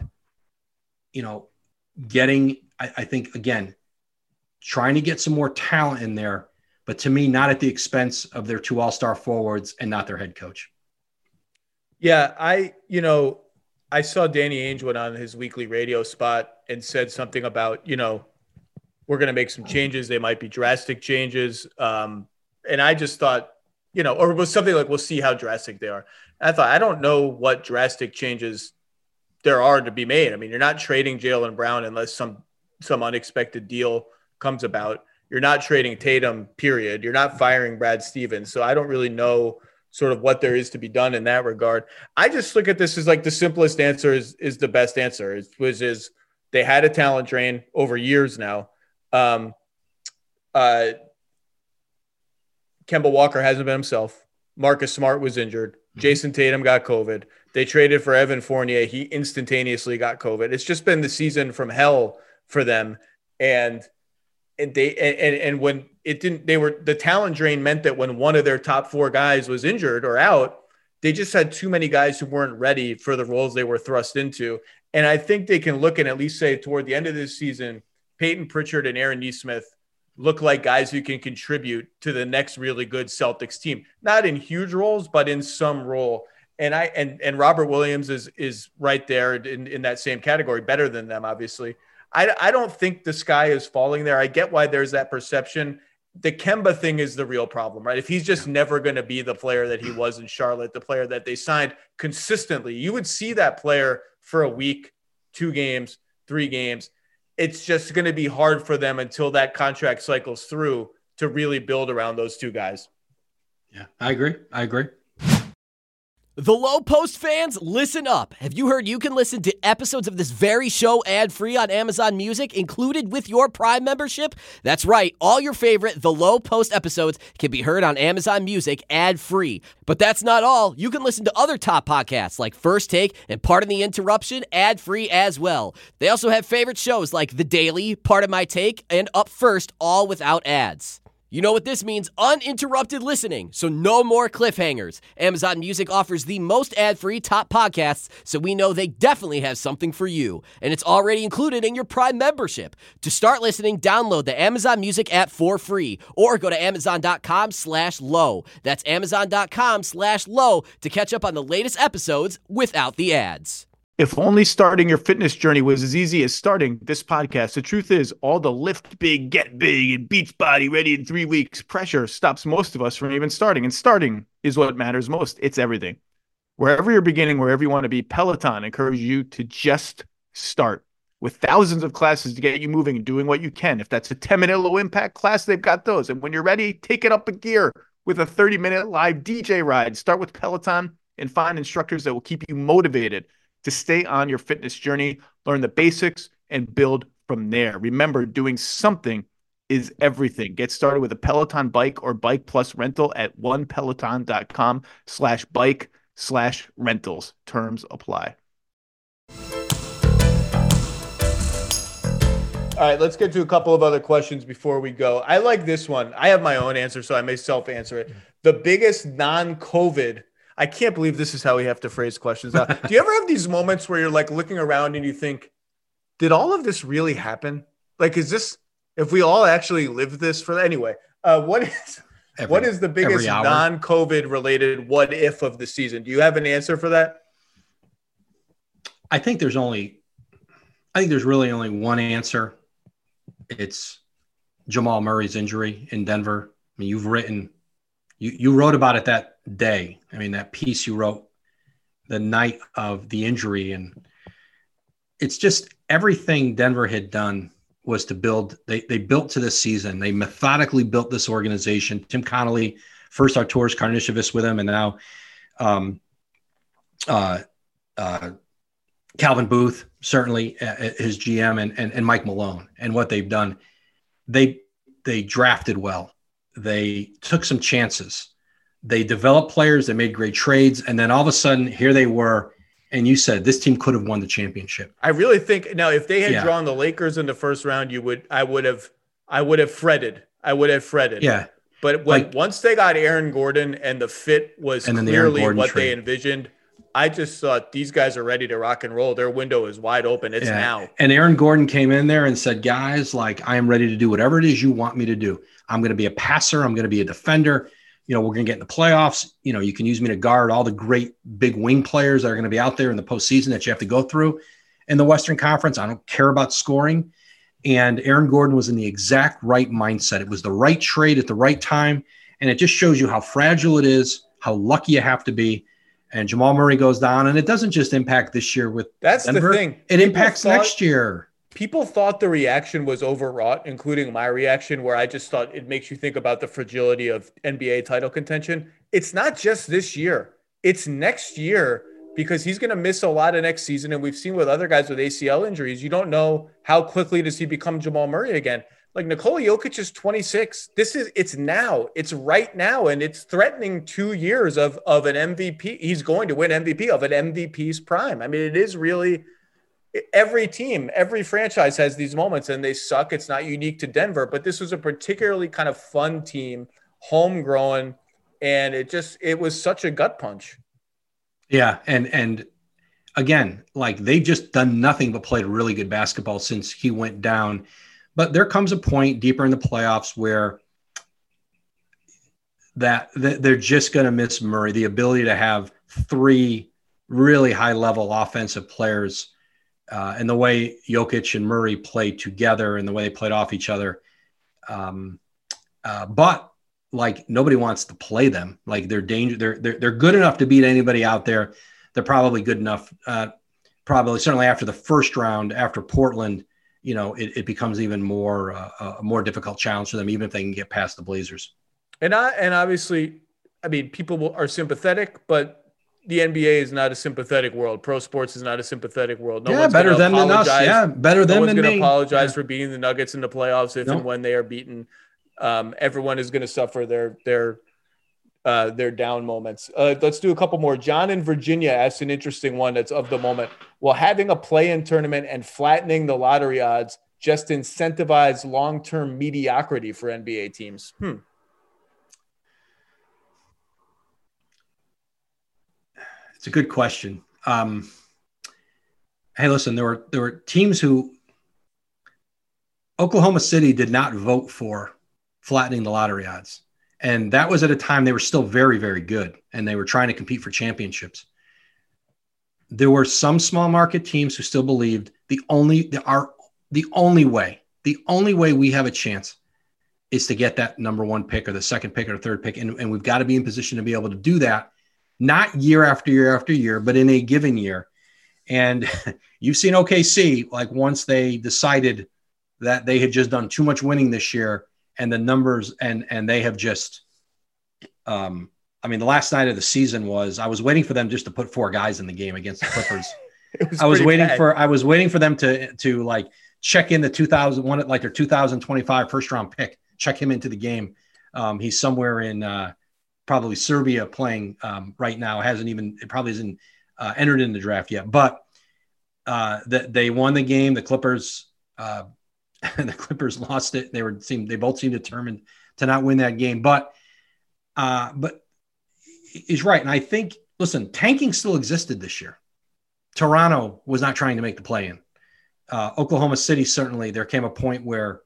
I think, again, trying to get some more talent in there, but to me, not at the expense of their 2 all-star forwards and not their head coach. Yeah, I saw Danny Ainge went on his weekly radio spot and said something about, we're going to make some changes. They might be drastic changes. And I just thought, or it was something like, we'll see how drastic they are. And I thought, I don't know what drastic changes there are to be made. I mean, you're not trading Jaylen Brown unless some unexpected deal comes about. You're not trading Tatum, period. You're not firing Brad Stevens. So I don't really know sort of what there is to be done in that regard. I just look at this as the simplest answer is the best answer, which is they had a talent drain over years now. Kemba Walker hasn't been himself. Marcus Smart was injured. Jason Tatum got COVID. They traded for Evan Fournier. He instantaneously got COVID. It's just been the season from hell for them. And when it didn't, the talent drain meant that when one of their top 4 guys was injured or out, they just had too many guys who weren't ready for the roles they were thrust into. And I think they can look and at least say toward the end of this season, Peyton Pritchard and Aaron Nesmith look like guys who can contribute to the next really good Celtics team. Not in huge roles, but in some role. And Robert Williams is right there in that same category, better than them, obviously. I don't think the sky is falling there. I get why there's that perception. The Kemba thing is the real problem, right? If he's just never going to be the player that he was in Charlotte, the player that they signed consistently, you would see that player for a week, 2 games, 3 games. It's just going to be hard for them until that contract cycles through to really build around those 2 guys. Yeah, I agree. The Low Post fans, listen up. Have you heard you can listen to episodes of this very show ad-free on Amazon Music, included with your Prime membership? That's right. All your favorite The Low Post episodes can be heard on Amazon Music ad-free. But that's not all. You can listen to other top podcasts like First Take and Pardon the Interruption ad-free as well. They also have favorite shows like The Daily, Pardon My Take, and Up First, all without ads. You know what this means? Uninterrupted listening, so no more cliffhangers. Amazon Music offers the most ad-free top podcasts, so we know they definitely have something for you. And it's already included in your Prime membership. To start listening, download the Amazon Music app for free, or go to amazon.com/low. That's amazon.com/low to catch up on the latest episodes without the ads. If only starting your fitness journey was as easy as starting this podcast. The truth is, all the lift big, get big, and Beachbody ready in 3 weeks pressure stops most of us from even starting. And starting is what matters most. It's everything. Wherever you're beginning, wherever you want to be, Peloton encourages you to just start. With thousands of classes to get you moving and doing what you can. If that's a 10-minute low impact class, they've got those. And when you're ready, take it up a gear with a 30-minute live DJ ride. Start with Peloton and find instructors that will keep you motivated to stay on your fitness journey, learn the basics, and build from there. Remember, doing something is everything. Get started with a Peloton bike or Bike Plus rental at onepeloton.com/bike/rentals. Terms apply. All right, let's get to a couple of other questions before we go. I like this one. I have my own answer, so I may self-answer it. The biggest non-COVID, I can't believe this is how we have to phrase questions now. Do you ever have these moments where you're like looking around and you think, did all of this really happen? Like, is this, if we all actually lived this for, anyway, what is the biggest non-COVID related what if of the season? Do you have an answer for that? I think there's really only one answer. It's Jamal Murray's injury in Denver. I mean, you wrote about it that day. I mean, that piece you wrote the night of the injury, and it's just everything Denver had done was to build. They built to this season. They methodically built this organization. Tim Connolly, first Arturas Karnisovas with him, and now Calvin Booth, certainly his GM, and Mike Malone, and what they've done. They drafted well. They took some chances. They developed players. They made great trades. And then all of a sudden, here they were. And you said this team could have won the championship. I really think now, if they had drawn the Lakers in the first round, I would have fretted. Yeah. But once they got Aaron Gordon and the fit was clearly what they envisioned, I just thought these guys are ready to rock and roll. Their window is wide open. It's now. And Aaron Gordon came in there and said, guys, like, I am ready to do whatever it is you want me to do. I'm going to be a passer. I'm going to be a defender. We're going to get in the playoffs. You can use me to guard all the great big wing players that are going to be out there in the postseason that you have to go through in the Western Conference. I don't care about scoring. And Aaron Gordon was in the exact right mindset. It was the right trade at the right time. And it just shows you how fragile it is, how lucky you have to be. And Jamal Murray goes down, and it doesn't just impact this year with Denver. The thing. It impacts next year. People thought the reaction was overwrought, including my reaction, where I just thought it makes you think about the fragility of NBA title contention. It's not just this year. It's next year, because he's going to miss a lot of next season. And we've seen with other guys with ACL injuries, you don't know how quickly does he become Jamal Murray again. Like Nikola Jokic is 26. It's now. It's right now. And it's threatening 2 years of an MVP. He's going to win MVP of an MVP's prime. I mean, it is really – every team, every franchise has these moments, and they suck. It's not unique to Denver, but this was a particularly kind of fun team, homegrown, and it was such a gut punch. Yeah, and again, like, they've just done nothing but played really good basketball since he went down. But there comes a point deeper in the playoffs where that they're just going to miss Murray, the ability to have three really high-level offensive players, and the way Jokic and Murray played together and the way they played off each other. But like nobody wants to play them. Like they're good enough to beat anybody out there. They're probably good enough. Probably certainly after the first round, after Portland, it becomes even more a more difficult challenge for them, even if they can get past the Blazers. And obviously, I mean, people are sympathetic, but the NBA is not a sympathetic world. Pro sports is not a sympathetic world. No one's better than us. Yeah, better than me. No one's going to apologize for beating the Nuggets in the playoffs if and when they are beaten. Everyone is going to suffer their down moments. Let's do a couple more. John in Virginia asked an interesting one that's of the moment. Will having a play-in tournament and flattening the lottery odds just incentivize long-term mediocrity for NBA teams? It's a good question. Hey, listen, there were teams who Oklahoma City did not vote for flattening the lottery odds. And that was at a time they were still very, very good, and they were trying to compete for championships. There were some small market teams who still believed the only way we have a chance is to get that number one pick or the second pick or the third pick. And we've got to be in position to be able to do that, not year after year after year, but in a given year. And you've seen OKC, like once they decided that they had just done too much winning this year, and the numbers and they have just, the last night of the season I was waiting for them just to put four guys in the game against the Clippers. I was waiting for them to like check in the 2001, like their 2025 first round pick, check him into the game. He's somewhere in probably Serbia playing right now. Probably isn't entered in the draft yet, but they won the game. The Clippers, the Clippers lost it. They both seemed determined to not win that game, but he's right. And I think, listen, tanking still existed this year. Toronto was not trying to make the play-in. Oklahoma City, certainly there came a point where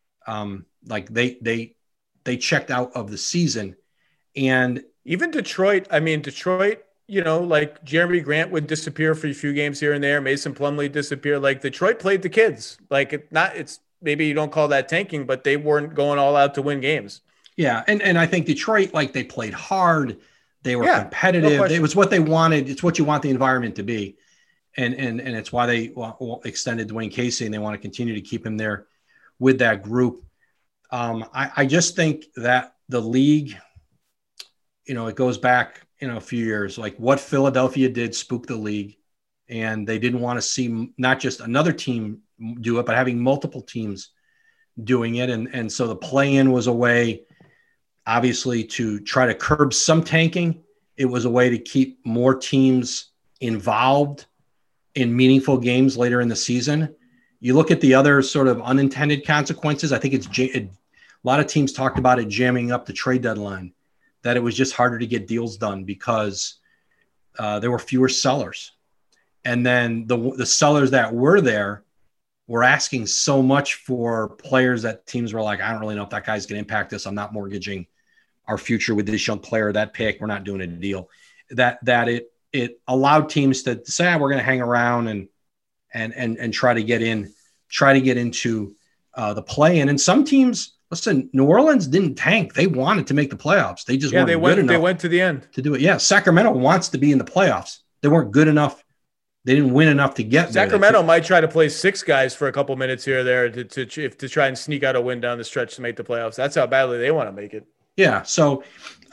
they checked out of the season. And even Detroit, like Jeremy Grant would disappear for a few games here and there. Mason Plumlee disappeared. Like Detroit played the kids. Like it's maybe you don't call that tanking, but they weren't going all out to win games. Yeah. And I think Detroit, like they played hard. They were competitive. No, it was what they wanted. It's what you want the environment to be. And it's why they extended Dwayne Casey, and they want to continue to keep him there with that group. I just think that the league, it goes back, a few years, like what Philadelphia did spooked the league, and they didn't want to see not just another team do it, but having multiple teams doing it. And so the play-in was a way, obviously, to try to curb some tanking. It was a way to keep more teams involved in meaningful games later in the season. You look at the other sort of unintended consequences. I think a lot of teams talked about it jamming up the trade deadline, that it was just harder to get deals done because there were fewer sellers. And then the sellers that were there were asking so much for players that teams were like, I don't really know if that guy's going to impact us. I'm not mortgaging our future with this young player, that pick. We're not doing a deal. That it allowed teams to say, we're going to hang around and try to get into the play-in. And some teams, listen, New Orleans didn't tank. They wanted to make the playoffs. They just weren't good enough. They went to the end to do it. Yeah, Sacramento wants to be in the playoffs. They weren't good enough. They didn't win enough to get there. Sacramento might try to play six guys for a couple minutes here or there to try and sneak out a win down the stretch to make the playoffs. That's how badly they want to make it. Yeah. So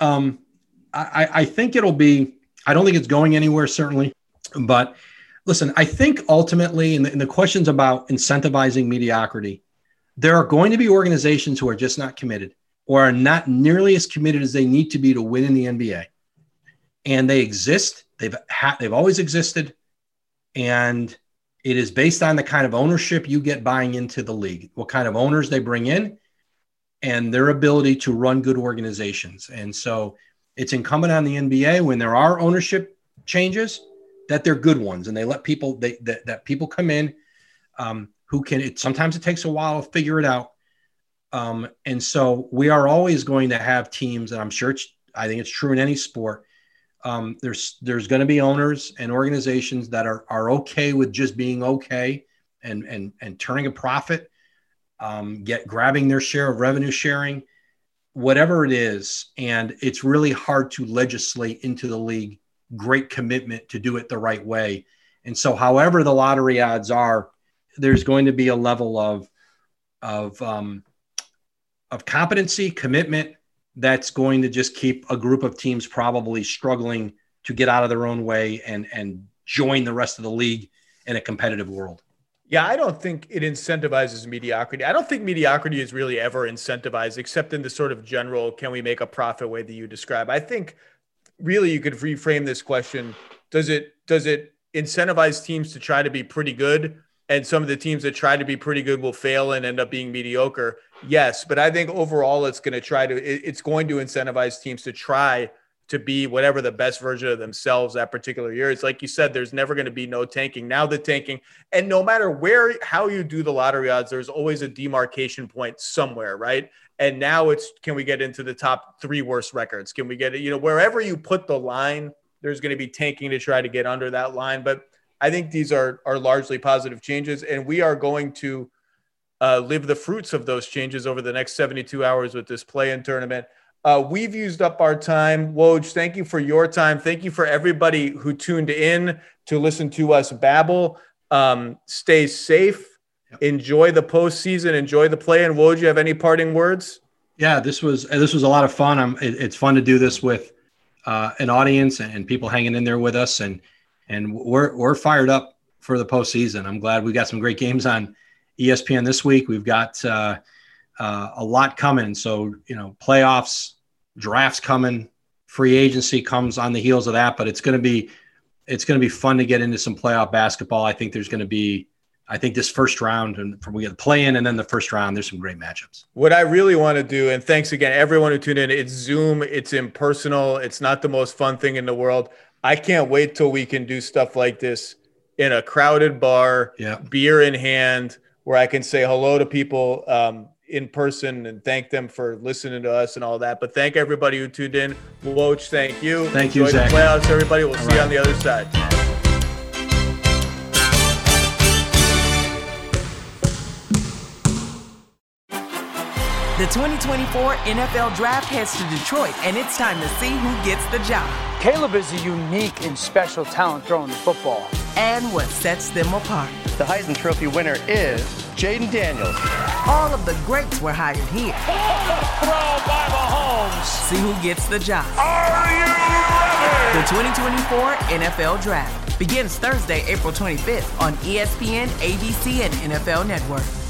I think it'll be – I don't think it's going anywhere, certainly. But, listen, I think ultimately in the questions about incentivizing mediocrity, there are going to be organizations who are just not committed or are not nearly as committed as they need to be to win in the NBA. And they exist. They've always existed. And it is based on the kind of ownership you get buying into the league, what kind of owners they bring in, and their ability to run good organizations. And so it's incumbent on the NBA when there are ownership changes that they're good ones, and they let people that people come in sometimes it takes a while to figure it out. And so we are always going to have teams, and I'm sure I think it's true in any sport. There's going to be owners and organizations that are okay with just being okay and turning a profit, grabbing their share of revenue sharing, whatever it is. And it's really hard to legislate into the league great commitment to do it the right way. And so however the lottery odds are, there's going to be a level of competency, commitment, that's going to just keep a group of teams probably struggling to get out of their own way and join the rest of the league in a competitive world. Yeah, I don't think it incentivizes mediocrity. I don't think mediocrity is really ever incentivized, except in the sort of general, can we make a profit way that you describe. I think really you could reframe this question. Does it incentivize teams to try to be pretty good? And some of the teams that try to be pretty good will fail and end up being mediocre. Yes, but I think overall it's going to incentivize teams to try to be whatever the best version of themselves that particular year. It's like you said, there's never going to be no tanking. Now the tanking, and no matter how you do the lottery odds, there's always a demarcation point somewhere, right? And now can we get into the top 3 worst records? Can we get it? Wherever you put the line, there's going to be tanking to try to get under that line. But I think these are largely positive changes, and we are going to live the fruits of those changes over the next 72 hours with this play-in tournament. We've used up our time. Woj, thank you for your time. Thank you for everybody who tuned in to listen to us babble. Stay safe. Yep. Enjoy the postseason. Enjoy the play-in. Woj, you have any parting words? Yeah, this was a lot of fun. It's fun to do this with an audience and people hanging in there with us, and we're fired up for the postseason. I'm glad we got some great games on ESPN this week. We've got a lot coming. So, playoffs, drafts coming, free agency comes on the heels of that, but it's going to be fun to get into some playoff basketball. I think this first round, and we get the play-in and then the first round, there's some great matchups. What I really want to do, and thanks again, everyone who tuned in, it's Zoom, it's impersonal. It's not the most fun thing in the world. I can't wait till we can do stuff like this in a crowded bar, beer in hand, where I can say hello to people in person and thank them for listening to us and all that. But thank everybody who tuned in. Woj, thank you. Thank you, Zach. Enjoy the playoffs, everybody. We'll see you on the other side. The 2024 NFL Draft heads to Detroit, and it's time to see who gets the job. Caleb is a unique and special talent throwing the football. And what sets them apart. The Heisman Trophy winner is Jaden Daniels. All of the greats were hired here. Throw by Mahomes. See who gets the job. Are you ready? The 2024 NFL Draft begins Thursday, April 25th on ESPN, ABC, and NFL Network.